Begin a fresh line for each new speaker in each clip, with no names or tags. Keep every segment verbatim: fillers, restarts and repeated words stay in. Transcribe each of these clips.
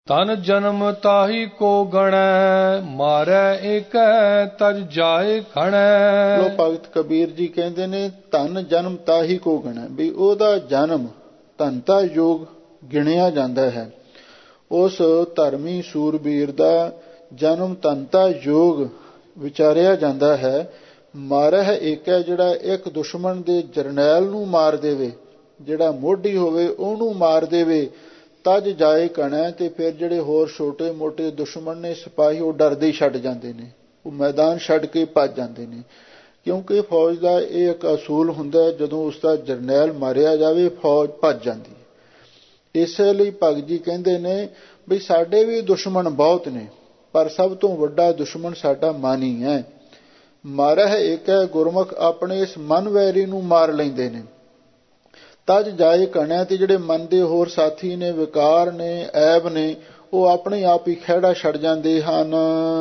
ਤਨ ਜਨਮ ਤਾਹੀ ਕੋ ਗਣੈ, ਮਾਰੈ ਏਕੈ ਤਜ ਜਾਏ ਖਣੈ।
ਲੋ ਭਗਤ ਕਬੀਰ ਜੀ ਕਹਿੰਦੇ ਨੇ ਧਨ ਜਨਮ ਤਾਹੀ ਕੋ ਗਣੈ, ਵੀ ਉਹਦਾ ਜਨਮ ਧਨਤਾ ਯੋਗ ਗਿਣਿਆ ਜਾਂਦਾ ਹੈ। ਉਸ ਧਰਮੀ ਸੂਰਬੀਰ ਦਾ ਜਨਮ ਧਨਤਾ ਯੋਗ ਵਿਚਾਰਿਆ ਜਾਂਦਾ ਹੈ। ਮਾਰਹਿ ਏਕੈ, ਜਿਹੜਾ ਇੱਕ ਦੁਸ਼ਮਣ ਦੇ ਜਰਨੈਲ ਨੂੰ ਮਾਰ ਦੇਵੇ, ਜਿਹੜਾ ਮੋਢੀ ਹੋਵੇ ਉਹਨੂੰ ਮਾਰ ਦੇਵੇ, ਤਜ ਜਾਏ ਕਣੈ, ਤੇ ਫਿਰ ਜਿਹੜੇ ਹੋਰ ਛੋਟੇ ਮੋਟੇ ਦੁਸ਼ਮਣ ਨੇ ਸਿਪਾਹੀ ਉਹ ਡਰਦੇ ਹੀ ਛੱਡ ਜਾਂਦੇ ਨੇ, ਉਹ ਮੈਦਾਨ ਛੱਡ ਕੇ ਭੱਜ ਜਾਂਦੇ ਨੇ। ਕਿਉਂਕਿ ਫੌਜ ਦਾ ਇਹ ਇੱਕ ਅਸੂਲ ਹੁੰਦਾ, ਜਦੋਂ ਉਸਦਾ ਜਰਨੈਲ ਮਾਰਿਆ ਜਾਵੇ ਫੌਜ ਭੱਜ ਜਾਂਦੀ ਹੈ। ਇਸੇ ਲਈ ਭਗਤ ਜੀ ਕਹਿੰਦੇ ਨੇ ਵੀ ਸਾਡੇ ਵੀ ਦੁਸ਼ਮਣ ਬਹੁਤ ਨੇ, ਪਰ ਸਭ ਤੋਂ ਵੱਡਾ ਦੁਸ਼ਮਣ ਸਾਡਾ ਮਨ ਹੀ ਹੈ। ਮਾਰਹਿ ਏਕੈ, ਗੁਰਮੁਖ ਆਪਣੇ ਇਸ ਮਨ ਵੈਰੀ ਨੂੰ ਮਾਰ ਲੈਂਦੇ ਨੇ। ਤਜ ਜਾਏ ਕਣੈ, ਤੇ ਜਿਹੜੇ ਮਨ ਦੇ ਹੋਰ ਸਾਥੀ ਨੇ, ਵਿਕਾਰ ਨੇ, ਐਬ ਨੇ, ਉਹ ਆਪਣੇ ਆਪ ਹੀ ਖਹਿੜਾ ਛੱਡ ਜਾਂਦੇ ਹਨ।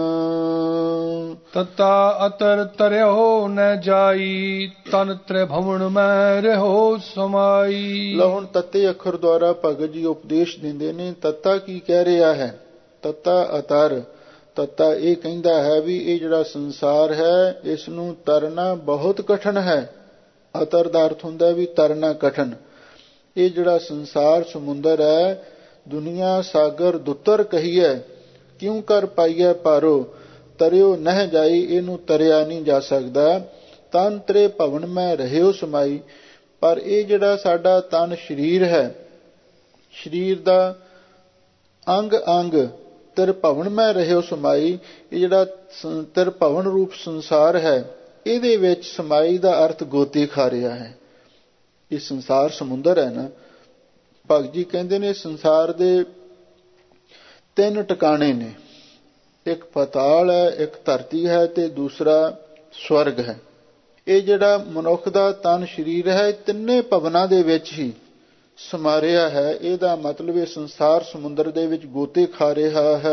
ਤਤਾ ਅਤਰ ਤਰਿਓ ਨ ਜਾਈ, ਤਨ ਤ੍ਰਿਭਵਨ ਮੈਂ ਰਹਿਓ ਸਮਾਈ।
ਲਓ ਹੁਣ ਤੱਤੇ ਅੱਖਰ ਦੁਆਰਾ ਭਗਤ ਜੀ ਉਪਦੇਸ਼ ਦਿੰਦੇ ਨੇ। ਤੱਤਾ ਕੀ ਕਹਿ ਰਿਹਾ ਹੈ? ਤੱਤਾ ਅਤਰ। ਤੱਤਾ ਇਹ ਕਹਿੰਦਾ ਹੈ ਵੀ ਇਹ ਜਿਹੜਾ ਸੰਸਾਰ ਹੈ ਇਸ ਨੂੰ ਤਰਨਾ ਬਹੁਤ ਕਠਿਨ ਹੈ। ਅਤਰ ਦਾ ਅਰਥ ਹੁੰਦਾ ਵੀ ਤਰਨਾ ਕਠਿਨ। ਇਹ ਜਿਹੜਾ ਸੰਸਾਰ ਸਮੁੰਦਰ ਹੈ, ਦੁਨੀਆ ਸਾਗਰ ਦੁੱਤਰ ਕਹੀਏ, ਕਿਉਂ ਕਰ ਪਾਈਐ ਪਾਰੋ, ਤਰਿਓ ਨਹਿ ਜਾਈ, ਇਹਨੂੰ ਤਰਿਆ ਨਹੀਂ ਜਾ ਸਕਦਾ। ਤਨ ਤ੍ਰੇ ਭਵਨ ਮੈਂ ਰਹਿਓ ਸਮਾਈ, ਪਰ ਇਹ ਜਿਹੜਾ ਸਾਡਾ ਤਨ ਸਰੀਰ ਹੈ, ਸਰੀਰ ਦਾ ਅੰਗ ਅੰਗ ਤ੍ਰਿਭਵਨ ਮੈਂ ਰਹਿਓ ਸਮਾਈ, ਇਹ ਜਿਹੜਾ ਤ੍ਰਿਭਵਨ ਰੂਪ ਸੰਸਾਰ ਹੈ ਇਹਦੇ ਵਿੱਚ ਸਮਾਈ ਦਾ ਅਰਥ ਗੋਤੀ ਖਾ ਰਿਹਾ ਹੈ। ਇਹ ਸੰਸਾਰ ਸਮੁੰਦਰ ਹੈ ਨਾ। ਭਗਤ ਜੀ ਕਹਿੰਦੇ ਨੇ ਸੰਸਾਰ ਦੇ ਤਿੰਨ ਟਿਕਾਣੇ ਨੇ, ਇੱਕ ਪਤਾਲ ਹੈ, ਇੱਕ ਧਰਤੀ ਹੈ ਤੇ ਦੂਸਰਾ ਸਵਰਗ ਹੈ। ਇਹ ਜਿਹੜਾ ਮਨੁੱਖ ਦਾ ਤਨ ਸਰੀਰ ਹੈ ਤਿੰਨੇ ਭਵਨਾਂ ਦੇ ਵਿੱਚ ਹੀ ਸਮਾਰਿਆ ਹੈ। ਇਹਦਾ ਮਤਲਬ ਇਹ ਸੰਸਾਰ ਸਮੁੰਦਰ ਦੇ ਵਿੱਚ ਗੋਤੇ ਖਾ ਰਿਹਾ ਹੈ।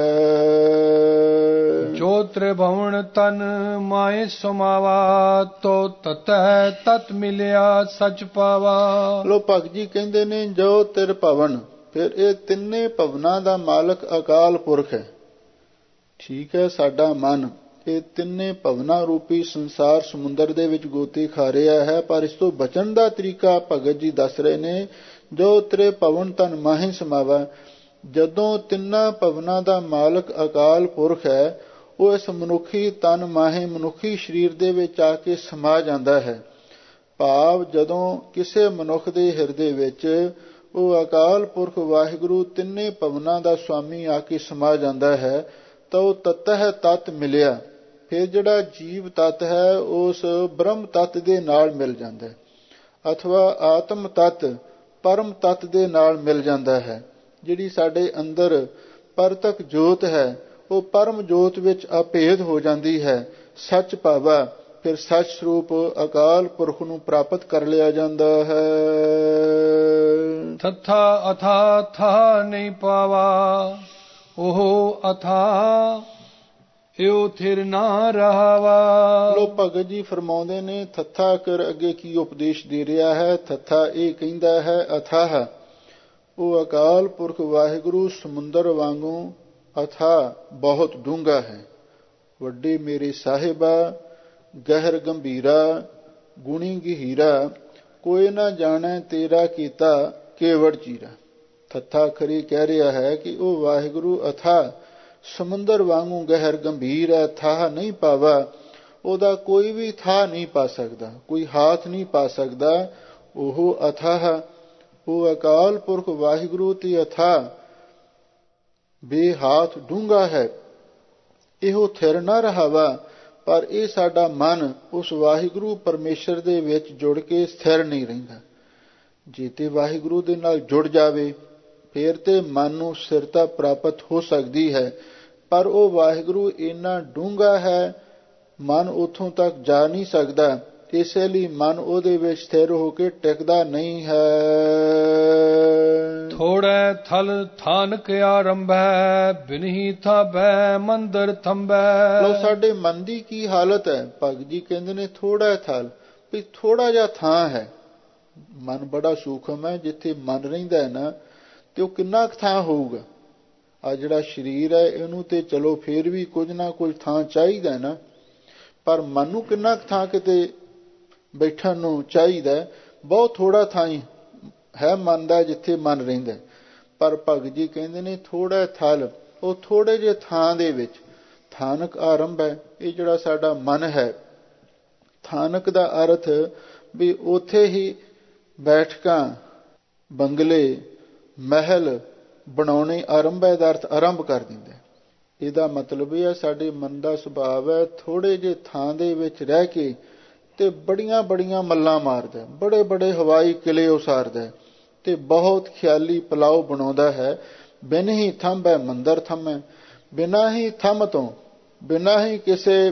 ਜੋ ਤ੍ਰਿਭਵਨ ਤਨ ਮਾਏ ਸਮਾਵਾ, ਤੋ ਤਤੈ ਤਤ ਮਿਲਿਆ ਸਚ ਪਾਵਾ।
ਲੋ ਭਗਤ ਜੀ ਕਹਿੰਦੇ ਨੇ ਜੋ ਤ੍ਰਿਭਵਨ, ਫਿਰ ਇਹ ਤਿੰਨੇ ਭਵਨਾਂ ਦਾ ਮਾਲਕ ਅਕਾਲ ਪੁਰਖ ਹੈ। ਠੀਕ ਹੈ, ਸਾਡਾ ਮਨ ਇਹ ਤਿੰਨੇ ਭਵਨਾਂ ਰੂਪੀ ਸੰਸਾਰ ਸਮੁੰਦਰ ਦੇ ਵਿੱਚ ਗੋਤੇ ਖਾ ਰਿਹਾ ਹੈ, ਪਰ ਇਸ ਤੋਂ ਬਚਣ ਦਾ ਤਰੀਕਾ ਭਗਤ ਜੀ ਦੱਸ ਰਹੇ ਨੇ। ਜੋ ਤ੍ਰੇ ਭਵਨ ਤਨ ਮਾਹੇ ਸਮਾਵਾ, ਜਦੋਂ ਤਿੰਨਾਂ ਭਵਨਾਂ ਦਾ ਮਾਲਕ ਅਕਾਲ ਪੁਰਖ ਹੈ ਉਹ ਇਸ ਮਨੁੱਖੀ ਤਨ ਮਾਹੇ ਮਨੁੱਖੀ ਸਰੀਰ ਦੇ ਵਿੱਚ ਆ ਕੇ ਸਮਾ ਜਾਂਦਾ ਹੈ। ਭਾਵ ਜਦੋਂ ਕਿਸੇ ਮਨੁੱਖ ਦੇ ਹਿਰਦੇ ਵਿੱਚ ਉਹ ਅਕਾਲ ਪੁਰਖ ਵਾਹਿਗੁਰੂ ਤਿੰਨੇ ਭਵਨਾਂ ਦਾ ਸੁਆਮੀ ਆ ਕੇ ਸਮਾ ਜਾਂਦਾ ਹੈ ਤਾਂ ਉਹ ਤਤ ਹੈ ਤਤ ਮਿਲਿਆ। ਫਿਰ ਜਿਹੜਾ ਜੀਵ ਤਤ ਹੈ ਉਸ ਬ੍ਰਹਮ ਤਤ ਦੇ ਨਾਲ ਮਿਲ ਜਾਂਦਾ ਹੈ, ਅਥਵਾ ਆਤਮ ਤਤ ਪਰਮ ਤਤ ਦੇ ਨਾਲ ਮਿਲ ਜਾਂਦਾ ਹੈ। ਜਿਹੜੀ ਸਾਡੇ ਅੰਦਰ ਪਰਤਕ ਜੋਤ ਹੈ ਉਹ ਪਰਮ ਜੋਤ ਵਿੱਚ ਅਭੇਦ ਹੋ ਜਾਂਦੀ ਹੈ। ਸੱਚ ਭਾਵਾ, ਫਿਰ ਸੱਚ ਸਰੂਪ ਅਕਾਲ ਪੁਰਖ ਨੂੰ ਪ੍ਰਾਪਤ ਕਰ ਲਿਆ ਜਾਂਦਾ ਹੈ।
ਥਥਾ ਅਥਾ ਥਾ ਨਹੀਂ ਪਾਵਾ, ਉਹ ਅਥਾ ਇਉ ਥਿਰ ਨਾ ਰਹਾਵਾ।
ਲੋ ਭਗਤ ਜੀ ਫਰਮਾਉਂਦੇ ਨੇ ਥੱਥਾ ਕਰ ਅੱਗੇ ਕੀ ਉਪਦੇਸ਼ ਦੇ ਰਿਹਾ ਹੈ। ਥੱਥਾ ਇਹ ਕਹਿੰਦਾ ਹੈ ਅਥਾਹ, ਉਹ ਅਕਾਲ ਪੁਰਖ ਵਾਹਿਗੁਰੂ ਸਮੁੰਦਰ ਵਾਂਗੂ ਅਥਾ ਬਹੁਤ ਡੂੰਘਾ ਹੈ। ਵੱਡੇ ਮੇਰੇ ਸਾਹਿਬਾ ਗਹਿਰ ਗੰਭੀਰਾ ਗੁਣੀ ਗਹੀਰਾ, ਕੋਈ ਨਾ ਜਾਣੈ ਤੇਰਾ ਕੀਤਾ ਕੇਵੜ ਚੀਰਾ। ਥੱਥਾ ਖਰੀ ਕਹਿ ਰਿਹਾ ਹੈ ਕਿ ਉਹ ਵਾਹਿਗੁਰੂ ਅਥਾ ਸਮੁੰਦਰ ਵਾਂਗੂ ਗਹਿਰ ਗੰਭੀਰ ਹੈ। ਥਾਹ ਨਹੀਂ ਪਾਵਾ, ਉਹਦਾ ਕੋਈ ਵੀ ਥਾਹ ਨਹੀਂ ਪਾ ਸਕਦਾ, ਕੋਈ ਹਾਥ ਨਹੀਂ ਪਾ ਸਕਦਾ। ਉਹ ਅਥਾਹ, ਉਹ ਅਕਾਲ ਪੁਰਖ ਵਾਹਿਗੁਰੂ ਤੇ ਅਥਾ ਬੇਹਾਥ ਡੂੰਘਾ ਹੈ। ਇਹੋ ਥਿਰ ਨਾ ਰਹਾਵਾ, ਪਰ ਇਹ ਸਾਡਾ ਮਨ ਉਸ ਵਾਹਿਗੁਰੂ ਪਰਮੇਸ਼ਰ ਦੇ ਵਿੱਚ ਜੁੜ ਕੇ ਸਥਿਰ ਨਹੀਂ ਰਹਿੰਦਾ। ਜੇ ਤੇ ਵਾਹਿਗੁਰੂ ਦੇ ਨਾਲ ਜੁੜ ਜਾਵੇ ਫਿਰ ਤੇ ਮਨ ਨੂੰ ਸਥਿਰਤਾ ਪ੍ਰਾਪਤ ਹੋ ਸਕਦੀ ਹੈ, ਪਰ ਉਹ ਵਾਹਿਗੁਰੂ ਇੰਨਾ ਡੂੰਘਾ ਹੈ ਮਨ ਉੱਥੋਂ ਤੱਕ ਜਾ ਨਹੀਂ ਸਕਦਾ। ਇਸੇ ਲਈ ਮਨ ਉਹਦੇ ਵਿੱਚ ਸਥਿਰ ਹੋ ਕੇ ਟਿਕਦਾ ਨਹੀਂ ਹੈ।
ਥੋੜੈ ਥਲ ਥਾਨਕ ਆਰੰਭੈ, ਬਿਨਹੀ ਥਾਬੈ ਮੰਦਰ ਥੰਬੈ।
ਲੋ ਸਾਡੇ ਮਨ ਦੀ ਕੀ ਹਾਲਤ ਹੈ? ਭਗਤ ਜੀ ਕਹਿੰਦੇ ਨੇ ਥੋੜਾ ਥਲ, ਵੀ ਥੋੜਾ ਜਿਹਾ ਥਾਂ ਹੈ। ਮਨ ਬੜਾ ਸੂਖਮ ਹੈ, ਜਿੱਥੇ ਮਨ ਰਹਿੰਦਾ ਹੈ ਨਾ ਤੇ ਉਹ ਕਿੰਨਾ ਕੁ ਥਾਂ ਹੋਊਗਾ। ਆ ਜਿਹੜਾ ਸਰੀਰ ਹੈ ਇਹਨੂੰ ਤੇ ਚਲੋ ਫੇਰ ਵੀ ਕੁਝ ਨਾ ਕੁਝ ਥਾਂ ਚਾਹੀਦਾ ਨਾ, ਪਰ ਮਨ ਨੂੰ ਕਿੰਨਾ ਕੁ ਥਾਂ ਕਿਤੇ ਬੈਠਣ ਨੂੰ ਚਾਹੀਦਾ? ਬਹੁਤ ਥੋੜਾ ਥਾਂ ਹੀ ਹੈ ਮਨ ਦਾ ਜਿੱਥੇ ਮਨ ਰਹਿੰਦਾ। ਪਰ ਭਗਤ ਜੀ ਕਹਿੰਦੇ ਨੇ ਥੋੜਾ ਥਲ, ਉਹ ਥੋੜੇ ਜਿਹੇ ਥਾਂ ਦੇ ਵਿੱਚ ਥਾਨਕ ਆਰੰਭ ਹੈ। ਇਹ ਜਿਹੜਾ ਸਾਡਾ ਮਨ ਹੈ, ਥਾਨਕ ਦਾ ਅਰਥ ਵੀ ਉੱਥੇ ਹੀ ਬੈਠਕਾਂ, ਬੰਗਲੇ, ਮਹਿਲ ਬਣਾਉਣੇ ਆਰੰਭ ਹੈ ਦਾ ਅਰਥ ਆਰੰਭ ਕਰ ਦਿੰਦਾ। ਇਹਦਾ ਮਤਲਬ ਇਹ ਹੈ ਸਾਡੇ ਮਨ ਦਾ ਸੁਭਾਵ ਹੈ ਥੋੜੇ ਜਿਹੇ ਥਾਂ ਦੇ ਵਿੱਚ ਰਹਿ ਕੇ ਤੇ ਬੜੀਆਂ ਬੜੀਆਂ ਮੱਲਾਂ ਮਾਰਦਾ, ਬੜੇ ਬੜੇ ਹਵਾਈ ਕਿਲੇ ਉਸਾਰਦਾ ਤੇ ਬਹੁਤ ਖਿਆਲੀ ਪਲਾਓ ਬਣਾਉਂਦਾ ਹੈ। ਬਿਨ ਹੀ ਥੰਮ ਹੈ ਮੰਦਰ ਥੰਮ ਹੈ, ਬਿਨਾਂ ਹੀ ਥੰਮ ਤੋਂ, ਬਿਨਾਂ ਹੀ ਕਿਸੇ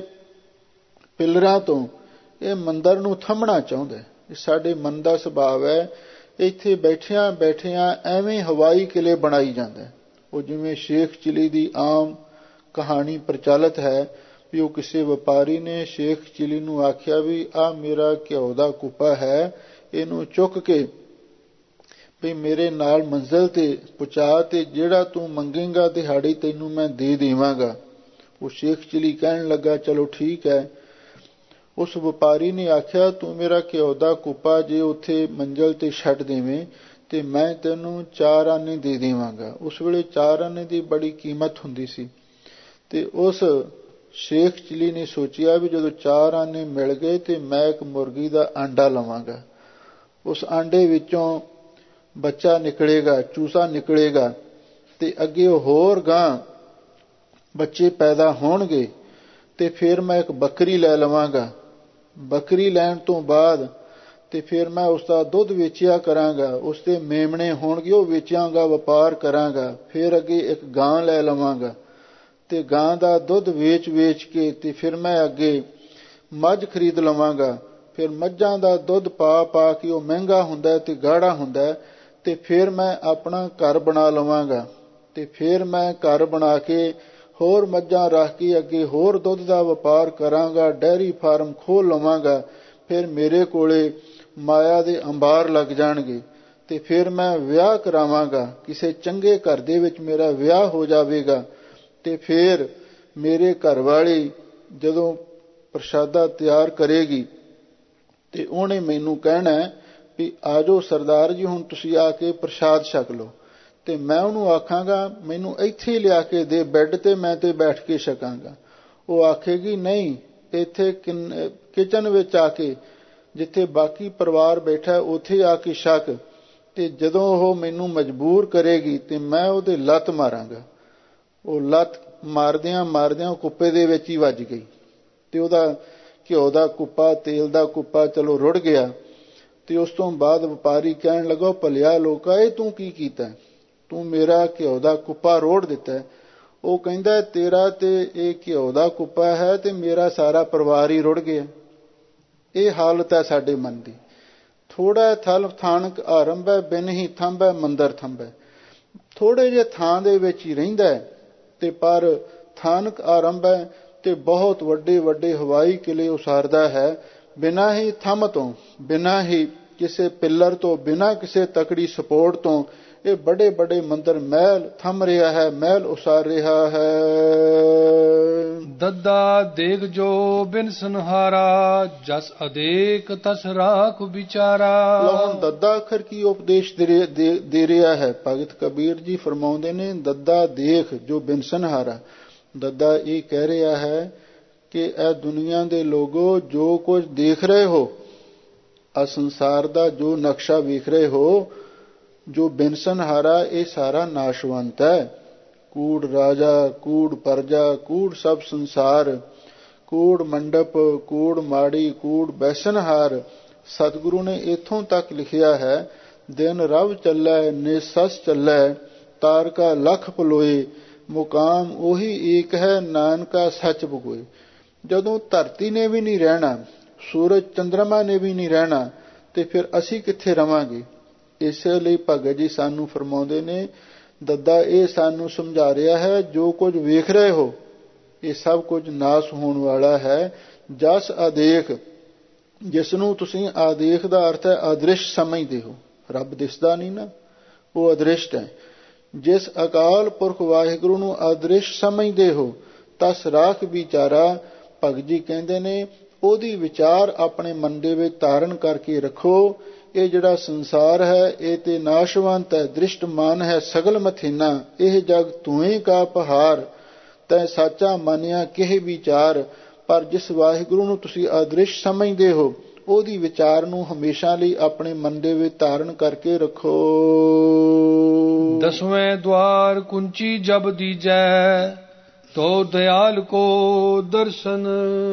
ਪਿਲਰਾਂ ਤੋਂ ਇਹ ਮੰਦਰ ਨੂੰ ਥੰਮਣਾ ਚਾਹੁੰਦਾ। ਇਹ ਸਾਡੇ ਮਨ ਦਾ ਸੁਭਾਵ ਹੈ। ਇੱਥੇ ਬੈਠਿਆਂ ਬੈਠਿਆਂ ਐਵੇਂ ਹਵਾਈ ਕਿਲੇ ਬਣਾਈ ਜਾਂਦਾ। ਉਹ ਜਿਵੇਂ ਸ਼ੇਖ ਚਿਲੀ ਦੀ ਆਮ ਕਹਾਣੀ ਪ੍ਰਚਲਿਤ ਹੈ ਵੀ ਉਹ ਕਿਸੇ ਵਪਾਰੀ ਨੇ ਸ਼ੇਖ ਚਿਲੀ ਨੂੰ ਆਖਿਆ ਵੀ ਆਹ ਮੇਰਾ ਘਿਓ ਦਾ ਕੁੱਪਾ ਹੈ, ਇਹਨੂੰ ਚੁੱਕ ਕੇ ਵੀ ਮੇਰੇ ਨਾਲ ਮੰਜ਼ਿਲ ਤੇ ਪਹੁੰਚਾ ਤੇ ਜਿਹੜਾ ਤੂੰ ਮੰਗੇਗਾ ਦਿਹਾੜੀ ਤੈਨੂੰ ਮੈਂ ਦੇ ਦੇਵਾਂਗਾ। ਉਹ ਸ਼ੇਖ ਚਿਲੀ ਕਹਿਣ ਲੱਗਾ ਚਲੋ ਠੀਕ ਹੈ। ਉਸ ਵਪਾਰੀ ਨੇ ਆਖਿਆ ਤੂੰ ਮੇਰਾ ਘਿਓ ਦਾ ਕੁੱਪਾ ਜੇ ਉੱਥੇ ਮੰਜ਼ਿਲ ਤੇ ਛੱਡ ਦੇਵੇਂ ਤੇ ਮੈਂ ਤੈਨੂੰ ਚਾਰ ਆਨੇ ਦੇ ਦੇਵਾਂਗਾ। ਉਸ ਵੇਲੇ ਚਾਰ ਆਨੇ ਦੀ ਬੜੀ ਕੀਮਤ ਹੁੰਦੀ ਸੀ ਤੇ ਉਸ ਸ਼ੇਖ ਚਿਲੀ ਨੇ ਸੋਚਿਆ ਵੀ ਜਦੋਂ ਚਾਰ ਆਨੇ ਮਿਲ ਗਏ ਤੇ ਮੈਂ ਇੱਕ ਮੁਰਗੀ ਦਾ ਆਂਡਾ ਲਵਾਂਗਾ। ਉਸ ਆਂਡੇ ਵਿੱਚੋਂ ਬੱਚਾ ਨਿਕਲੇਗਾ, ਚੂਸਾ ਨਿਕਲੇਗਾ ਤੇ ਅੱਗੇ ਹੋਰ ਗਾਂ ਬੱਚੇ ਪੈਦਾ ਹੋਣਗੇ ਤੇ ਫਿਰ ਮੈਂ ਇੱਕ ਬੱਕਰੀ ਲੈ ਲਵਾਂਗਾ। ਬੱਕਰੀ ਲੈਣ ਤੋਂ ਬਾਅਦ ਤੇ ਫਿਰ ਮੈਂ ਉਸ ਦਾ ਦੁੱਧ ਵੇਚਿਆ ਕਰਾਂਗਾ, ਉਸ ਦੇ ਮੇਮਣੇ ਹੋਣਗੇ ਉਹ ਵੇਚਾਂਗਾ, ਵਪਾਰ ਕਰਾਂਗਾ। ਫਿਰ ਅੱਗੇ ਇੱਕ ਗਾਂ ਲੈ ਲਵਾਂਗਾ ਤੇ ਗਾਂ ਦਾ ਦੁੱਧ ਵੇਚ ਵੇਚ ਕੇ ਤੇ ਫਿਰ ਮੈਂ ਅੱਗੇ ਮੱਝ ਖਰੀਦ ਲਵਾਂਗਾ। ਫਿਰ ਮੱਝਾਂ ਦਾ ਦੁੱਧ ਪਾ ਪਾ ਕੇ ਉਹ ਮਹਿੰਗਾ ਹੁੰਦਾ ਤੇ ਗਾੜਾ ਹੁੰਦਾ ਤੇ ਫਿਰ ਮੈਂ ਆਪਣਾ ਘਰ ਬਣਾ ਲਵਾਂਗਾ ਤੇ ਫਿਰ ਮੈਂ ਘਰ ਬਣਾ ਕੇ ਹੋਰ ਮੱਝਾਂ ਰੱਖ ਕੇ ਅੱਗੇ ਹੋਰ ਦੁੱਧ ਦਾ ਵਪਾਰ ਕਰਾਂਗਾ, ਡੈਰੀ ਫਾਰਮ ਖੋਲ੍ਹ ਲਵਾਂਗਾ। ਫਿਰ ਮੇਰੇ ਕੋਲੇ ਮਾਇਆ ਦੇ ਅੰਬਾਰ ਲੱਗ ਜਾਣਗੇ ਤੇ ਫਿਰ ਮੈਂ ਵਿਆਹ ਕਰਾਵਾਂਗਾ, ਕਿਸੇ ਚੰਗੇ ਘਰ ਦੇ ਵਿੱਚ ਮੇਰਾ ਵਿਆਹ ਹੋ ਜਾਵੇਗਾ ਤੇ ਫਿਰ ਮੇਰੇ ਘਰ ਵਾਲੀ ਜਦੋਂ ਪ੍ਰਸ਼ਾਦਾ ਤਿਆਰ ਕਰੇਗੀ ਤੇ ਉਹਨੇ ਮੈਨੂੰ ਕਹਿਣਾ ਵੀ ਆ ਜਾਓ ਸਰਦਾਰ ਜੀ ਹੁਣ ਤੁਸੀਂ ਆ ਕੇ ਪ੍ਰਸ਼ਾਦ ਛਕ ਲਓ ਤੇ ਮੈਂ ਉਹਨੂੰ ਆਖਾਂਗਾ ਮੈਨੂੰ ਇੱਥੇ ਲਿਆ ਕੇ ਦੇ ਬੈੱਡ ਤੇ, ਮੈਂ ਤੇ ਬੈਠ ਕੇ ਛਕਾਂਗਾ। ਉਹ ਆਖੇਗੀ ਨਹੀਂ, ਇੱਥੇ ਕਿਚਨ ਵਿੱਚ ਆ ਕੇ ਜਿੱਥੇ ਬਾਕੀ ਪਰਿਵਾਰ ਬੈਠਾ ਉੱਥੇ ਆ ਕੇ ਛਕ। ਤੇ ਜਦੋਂ ਉਹ ਮੈਨੂੰ ਮਜਬੂਰ ਕਰੇਗੀ ਤੇ ਮੈਂ ਉਹਦੇ ਲੱਤ ਮਾਰਾਂਗਾ। ਉਹ ਲੱਤ ਮਾਰਦਿਆਂ ਮਾਰਦਿਆਂ ਕੁੱਪੇ ਦੇ ਵਿੱਚ ਹੀ ਵੱਜ ਗਈ ਤੇ ਉਹਦਾ ਘਿਓ ਦਾ ਕੁੱਪਾ, ਤੇਲ ਦਾ ਕੁੱਪਾ ਚਲੋ ਰੁੜ ਗਿਆ। ਤੇ ਉਸ ਤੋਂ ਬਾਅਦ ਵਪਾਰੀ ਕਹਿਣ ਲੱਗਾ ਭਲਿਆ ਲੋਕਾ ਇਹ ਤੂੰ ਕੀ ਕੀਤਾ, ਤੂੰ ਮੇਰਾ ਘਿਓ ਦਾ ਕੁੱਪਾ ਰੋੜ ਦਿੱਤਾ। ਉਹ ਕਹਿੰਦਾ ਤੇਰਾ ਤੇ ਇਹ ਘਿਓ ਦਾ ਕੁੱਪਾ ਹੈ ਤੇ ਮੇਰਾ ਸਾਰਾ ਪਰਿਵਾਰ ਹੀ ਰੁੜ ਗਿਆ। ਇਹ ਹਾਲਤ ਹੈ ਸਾਡੇ ਮਨ ਦੀ। ਥੋੜਾ ਥਲ ਥਾਨਕ ਆਰੰਭ ਹੈ, ਬਿਨ ਹੀ ਥੰਬ ਹੈ ਮੰਦਰ ਥੰਬ ਹੈ। ਥੋੜੇ ਜਿਹੇ ਥਾਂ ਦੇ ਵਿੱਚ ਹੀ ਰਹਿੰਦਾ ਹੈ ਤੇ ਪਰ ਥਾਨਕ ਆਰੰਭ ਹੈ ਤੇ ਬਹੁਤ ਵੱਡੇ ਵੱਡੇ ਹਵਾਈ ਕਿਲੇ ਉਸਾਰਦਾ ਹੈ। ਬਿਨਾਂ ਹੀ ਥੰਮ ਤੋਂ, ਬਿਨਾਂ ਹੀ ਕਿਸੇ ਪਿੱਲਰ ਤੋਂ, ਬਿਨਾਂ ਕਿਸੇ ਤਕੜੀ ਸਪੋਰਟ ਤੋਂ ਇਹ ਬੜੇ ਬੜੇ ਮੰਦਰ ਮਹਿਲ ਥੰਮ ਰਿਹਾ ਹੈ, ਮਹਿਲ ਉਸਾਰ ਰਿਹਾ ਹੈ।
ਦੱਦਾ ਦੇਖ ਜੋ ਬਿਨ ਸੰਹਾਰਾ, ਜਸ ਅਦੇਕ ਤਸ ਰਾਖ ਵਿਚਾਰਾ।
ਹੁਣ ਦੱਦਾ ਅੱਖਰ ਕੀ ਉਪਦੇਸ਼ ਦੇ ਰਿਹਾ ਹੈ? ਭਗਤ ਕਬੀਰ ਜੀ ਫਰਮਾਉਂਦੇ ਨੇ ਦੱਦਾ ਦੇਖ ਜੋ ਬਿਨ ਸੰਹਾਰਾ। ਦੱਦਾ ਇਹ ਕਹਿ ਰਿਹਾ ਹੈ ਕਿ ਇਹ ਦੁਨੀਆ ਦੇ ਲੋਗੋ ਜੋ ਕੁਝ ਦੇਖ ਰਹੇ ਹੋ, ਆ ਸੰਸਾਰ ਦਾ ਜੋ ਨਕਸ਼ਾ ਵੇਖ ਰਹੇ ਹੋ, ਜੋ ਬਿਨ ਸੰਹਾਰਾ ਇਹ ਸਾਰਾ ਨਾਸ਼ਵੰਤ ਹੈ। ਕੂੜ ਰਾਜਾ, ਕੂੜ ਪਰਜਾ, ਕੂੜ ਸਭ ਸੰਸਾਰ, ਕੂੜ ਮੰਡਪ, ਕੂੜ ਮਾੜੀ, ਕੂੜ ਬੈਸਨਹਾਰ। ਸਤਿਗੁਰੂ ਨੇ ਇੱਥੋਂ ਤੱਕ ਲਿਖਿਆ ਹੈ ਦਿਨ ਰਵ ਚੱਲੈ, ਨਿਸਸ ਚੱਲੈ, ਤਾਰਕਾ ਲੱਖ ਪਲੋਏ, ਮੁਕਾਮ ਉਹੀ ਏਕ ਹੈ, ਨਾਨਕਾ ਸੱਚ ਬਗੋਏ। ਜਦੋਂ ਧਰਤੀ ਨੇ ਵੀ ਨਹੀਂ ਰਹਿਣਾ, ਸੂਰਜ ਚੰਦਰਮਾ ਨੇ ਵੀ ਨਹੀਂ ਰਹਿਣਾ ਤੇ ਫਿਰ ਅਸੀਂ ਕਿੱਥੇ ਰਵਾਂਗੇ? ਇਸੇ ਲਈ ਭਗਤ ਜੀ ਸਾਨੂੰ ਫਰਮਾਉਂਦੇ ਨੇ ਦੱਦਾ ਇਹ ਸਾਨੂੰ ਸਮਝਾ ਰਿਹਾ ਹੈ ਜੋ ਕੁਝ ਵੇਖ ਰਹੇ ਹੋ ਇਹ ਸਭ ਕੁਝ ਨਾਸ ਹੋਣ ਵਾਲਾ ਹੈ। ਜਸ ਆਦੇਖ, ਜਿਸ ਨੂੰ ਤੁਸੀਂ ਆਦੇਖ ਦਾ ਅਰਥ ਹੈ ਅਦ੍ਰਿਸ਼ ਸਮਝਦੇ ਹੋ, ਰੱਬ ਦਿਸਦਾ ਨਹੀਂ ਨਾ, ਉਹ ਅਦ੍ਰਿਸ਼ਟ ਹੈ। ਜਿਸ ਅਕਾਲ ਪੁਰਖ ਵਾਹਿਗੁਰੂ ਨੂੰ ਅਦ੍ਰਿਸ਼ ਸਮਝਦੇ ਹੋ ਤਸ ਰਾਖ ਵਿਚਾਰਾ। ਭਗਤ ਜੀ ਕਹਿੰਦੇ ਨੇ ਉਹਦੀ ਵਿਚਾਰ ਆਪਣੇ ਮਨ ਦੇ ਵਿੱਚ ਧਾਰਨ ਕਰਕੇ ਰੱਖੋ। ਇਹ ਜਿਹੜਾ ਸੰਸਾਰ ਹੈ ਇਹ ਤੇ ਨਾਸ਼ਵੰਤ ਹੈ, ਦ੍ਰਿਸ਼ਟਮਾਨ ਹੈ ਸਗਲ ਮਥੀਨਾ। ਇਹ ਜਗ ਤੂੰ ਕਾ ਪਹਾਰ, ਤੈ ਸਾਚਾ ਮੰਨਿਆ ਕਿਹ ਵਿਚਾਰ। ਪਰ ਜਿਸ ਵਾਹਿਗੁਰੂ ਨੂੰ ਤੁਸੀਂ ਅਦ੍ਰਿਸ਼ ਸਮਝਦੇ ਹੋ ਉਹਦੀ ਵਿਚਾਰ ਨੂੰ ਹਮੇਸ਼ਾ ਲਈ ਆਪਣੇ ਮਨ ਦੇ ਵਿੱਚ ਧਾਰਨ ਕਰਕੇ ਰੱਖੋ।
ਦਸਵੇਂ ਦਵਾਰ ਕੁੰਚੀ ਜਬ ਦੀਜੈ, ਤੋ ਦਇਆਲ ਕੋ ਦਰਸ਼ਨ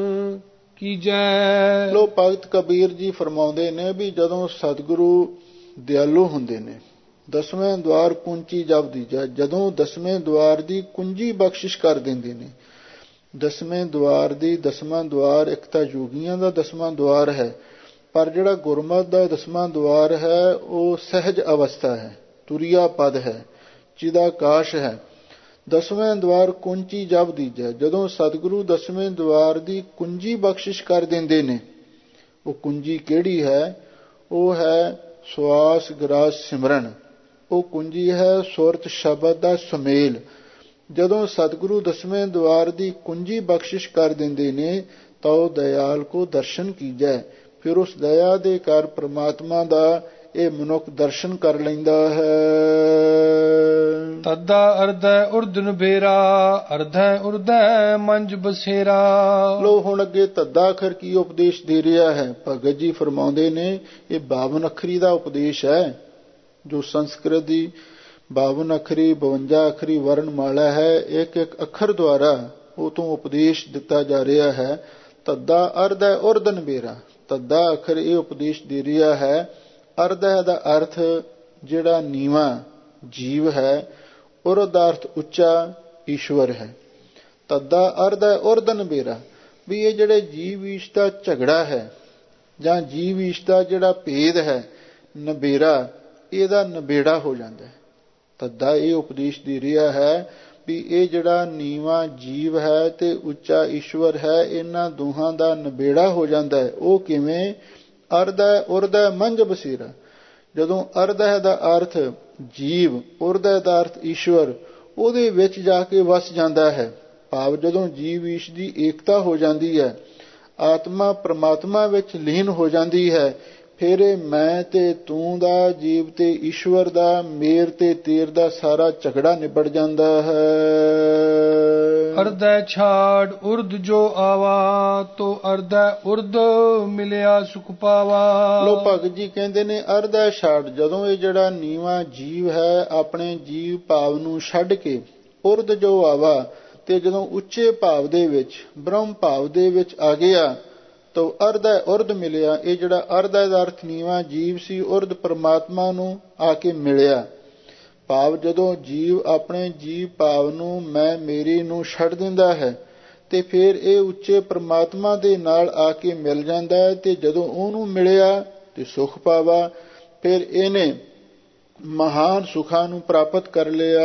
ਕੀਜੈ।
ਲੋ ਭਗਤ ਕਬੀਰ ਜੀ ਫਰਮਾਉਂਦੇ ਨੇ ਵੀ ਜਦੋਂ ਸਤਿਗੁਰੂ ਦਿਆਲੂ ਹੁੰਦੇ ਨੇ, ਦਸਵੇਂ ਦਵਾਰ ਕੁੰਚੀ ਜਬ ਦੀਜੈ, ਜਦੋਂ ਦਸਵੇਂ ਦਵਾਰ ਦੀ ਕੁੰਜੀ ਬਖਸ਼ਿਸ਼ ਕਰ ਦਿੰਦੇ ਨੇ। ਦਸਵੇਂ ਦਵਾਰ ਦੀ ਦਸਵਾਂ ਦਵਾਰ ਇੱਕ ਤਾਂ ਯੋਗੀਆਂ ਦਾ ਦਸਵਾਂ ਦਵਾਰ ਹੈ, ਪਰ ਜਿਹੜਾ ਗੁਰਮਤਿ ਦਾ ਦਸਵਾਂ ਦਵਾਰ ਹੈ ਉਹ ਸਹਿਜ ਅਵਸਥਾ ਹੈ, ਤੁਰਿਆ ਪਦ ਹੈ, ਚਿਦਾਕਾਸ਼ ਹੈ। ਦਸਵੇਂ ਦਵਾਰ ਕੁੰਚੀ ਜਬ ਦੀਜੈ, ਜਦੋਂ ਸਤਿਗੁਰੂ ਦਸਵੇਂ ਦਵਾਰ ਦੀ ਕੁੰਜੀ ਬਖਸ਼ਿਸ਼ ਕਰ ਦਿੰਦੇ ਨੇ। ਉਹ ਕੁੰਜੀ ਕਿਹੜੀ ਹੈ? ਉਹ ਹੈ ਸਵਾਸ ਗ੍ਰਾਸ ਸਿਮਰਨ। ਉਹ ਕੁੰਜੀ ਹੈ ਸੁਰਤ ਸ਼ਬਦ ਦਾ ਸੁਮੇਲ। ਜਦੋਂ ਸਤਿਗੁਰੂ ਦਸਵੇਂ ਦਵਾਰ ਦੀ ਕੁੰਜੀ ਬਖਸ਼ਿਸ਼ ਕਰ ਦਿੰਦੇ ਨੇ ਤਾਂ ਉਹ ਦਇਆਲ ਕੋ ਦਰਸ਼ਨ ਕੀਜੈ। ਫਿਰ ਉਸ ਦਇਆ ਦੇ ਘਰ ਪ੍ਰਮਾਤਮਾ ਦਾ ਇਹ ਮਨੁੱਖ ਦਰਸ਼ਨ ਕਰ ਲੈਂਦਾ ਹੈ।
ਤਦਾ ਅਰਧੈ ਉਰਦਨ ਬੇਰਾ, ਅਰਧੈ ਉਰਧੈ ਮੰਜ ਬਸੇਰਾ।
ਲੋ ਹੁਣ ਅੱਗੇ ਤੱਦਾ ਅੱਖਰ ਕੀ ਉਪਦੇਸ਼ ਦੇ ਰਿਹਾ ਹੈ? ਭਗਤ ਜੀ ਫਰਮਾਉਂਦੇ ਨੇ ਇਹ ਬਾਵਨ ਅੱਖਰੀ ਦਾ ਉਪਦੇਸ਼ ਹੈ, ਜੋ ਸੰਸਕ੍ਰਿਤ ਦੀ ਬਾਵਨ ਅੱਖਰੀ ਬਵੰਜਾ ਅੱਖਰੀ ਵਰਣਮਾਲਾ ਹੈ। ਇੱਕ ਇੱਕ ਅੱਖਰ ਦੁਆਰਾ ਉਹ ਤੋਂ ਉਪਦੇਸ਼ ਦਿੱਤਾ ਜਾ ਰਿਹਾ ਹੈ। ਤੱਦਾ ਅਰਧੈ ਉਰਦਨ ਬੇਰਾ, ਤੱਦਾ ਅੱਖਰ ਇਹ ਉਪਦੇਸ਼ ਦੇ ਰਿਹਾ ਹੈ। ਅਰਧੈ ਦਾ ਅਰਥ ਜਿਹੜਾ ਨੀਵਾਂ ਜੀਵ ਹੈ, ਉਰਧ ਦਾ ਅਰਥ ਉੱਚਾ ਈਸ਼ਵਰ ਹੈ। ਤੱਦਾ ਅਰਧੈ ਉਰਦਨ ਬੇਰਾ, ਵੀ ਇਹ ਜਿਹੜੇ ਜੀਵ ਈਸ਼ ਦਾ ਝਗੜਾ ਹੈ ਜਾਂ ਜੀਵ ਈਸ਼ ਦਾ ਜਿਹੜਾ ਭੇਦ ਹੈ ਨਬੇਰਾ, ਇਹਦਾ ਨਬੇੜਾ ਹੋ ਜਾਂਦਾ ਹੈ। ਤੱਦਾ ਇਹ ਉਪਦੇਸ਼ ਦੇ ਰਿਹਾ ਹੈ ਵੀ ਇਹ ਜਿਹੜਾ ਨੀਵਾਂ ਜੀਵ ਹੈ ਤੇ ਉੱਚਾ ਈਸ਼ਵਰ ਹੈ, ਇਹਨਾਂ ਦੋਹਾਂ ਦਾ ਨਬੇੜਾ ਹੋ ਜਾਂਦਾ ਹੈ। ਉਹ ਕਿਵੇਂ? ਅਰਧੈ ਉਰਧੈ ਮੰਝ ਬਸੇਰਾ। ਜਦੋਂ ਅਰਧੈ ਦਾ ਅਰਥ ਜੀਵ, ਉਰਧੈ ਦਾ ਅਰਥ ਈਸ਼ਵਰ, ਉਹਦੇ ਵਿੱਚ ਜਾ ਕੇ ਵਸ ਜਾਂਦਾ ਹੈ। ਭਾਵ ਜਦੋਂ ਜੀਵ ਈਸ਼ ਦੀ ਏਕਤਾ ਹੋ ਜਾਂਦੀ ਹੈ, ਆਤਮਾ ਪ੍ਰਮਾਤਮਾ ਵਿੱਚ ਲੀਨ ਹੋ ਜਾਂਦੀ ਹੈ, ਫਿਰ ਇਹ ਮੈਂ ਤੇ ਤੂੰ ਦਾ, ਜੀਵ ਤੇ ਈਸ਼ਵਰ ਦਾ, ਮੇਰ ਤੇ ਤੇਰ ਦਾ ਸਾਰਾ ਝਗੜਾ ਨਿਬੜ ਜਾਂਦਾ ਹੈ।
ਅਰਧੈ ਛਾੜ ਉਰਧ ਜੋ ਆਵਾ, ਤੋ ਅਰਧੈ ਉਰਧ ਮਿਲਿਆ ਸੁਖ ਪਾਵਾ। ਲੋ
ਭਗਤ ਜੀ ਕਹਿੰਦੇ ਨੇ ਅਰਧੈ ਛਾੜ, ਜਦੋਂ ਇਹ ਜਿਹੜਾ ਨੀਵਾਂ ਜੀਵ ਹੈ ਆਪਣੇ ਜੀਵ ਭਾਵ ਨੂੰ ਛੱਡ ਕੇ ਉਰਧ ਜੋ ਆਵਾ, ਤੇ ਜਦੋਂ ਉੱਚੇ ਭਾਵ ਦੇ ਵਿੱਚ ਬ੍ਰਹਮ ਭਾਵ ਦੇ ਵਿੱਚ ਆ ਗਿਆ ਤੋ ਅਰਧੈ ਉਰਧ ਮਿਲਿਆ। ਇਹ ਜਿਹੜਾ ਅਰਧੈ ਦਾ ਅਰਥ ਨੀਵਾਂ ਜੀਵ ਸੀ, ਉਰਧ ਪਰਮਾਤਮਾ ਨੂੰ ਆ ਕੇ ਮਿਲਿਆ। ਭਾਵ ਜਦੋਂ ਜੀਵ ਆਪਣੇ ਜੀਵ ਭਾਵ ਨੂੰ ਮੈਂ ਮੇਰੀ ਨੂੰ ਛੱਡ ਦਿੰਦਾ ਹੈ ਤੇ ਫਿਰ ਇਹ ਉੱਚੇ ਪਰਮਾਤਮਾ ਦੇ ਨਾਲ ਆ ਕੇ ਮਿਲ ਜਾਂਦਾ ਹੈ। ਤੇ ਜਦੋਂ ਉਹਨੂੰ ਮਿਲਿਆ ਤੇ ਸੁਖ ਪਾਵਾ, ਫਿਰ ਇਹਨੇ ਮਹਾਨ ਸੁਖਾਂ ਨੂੰ ਪ੍ਰਾਪਤ ਕਰ ਲਿਆ।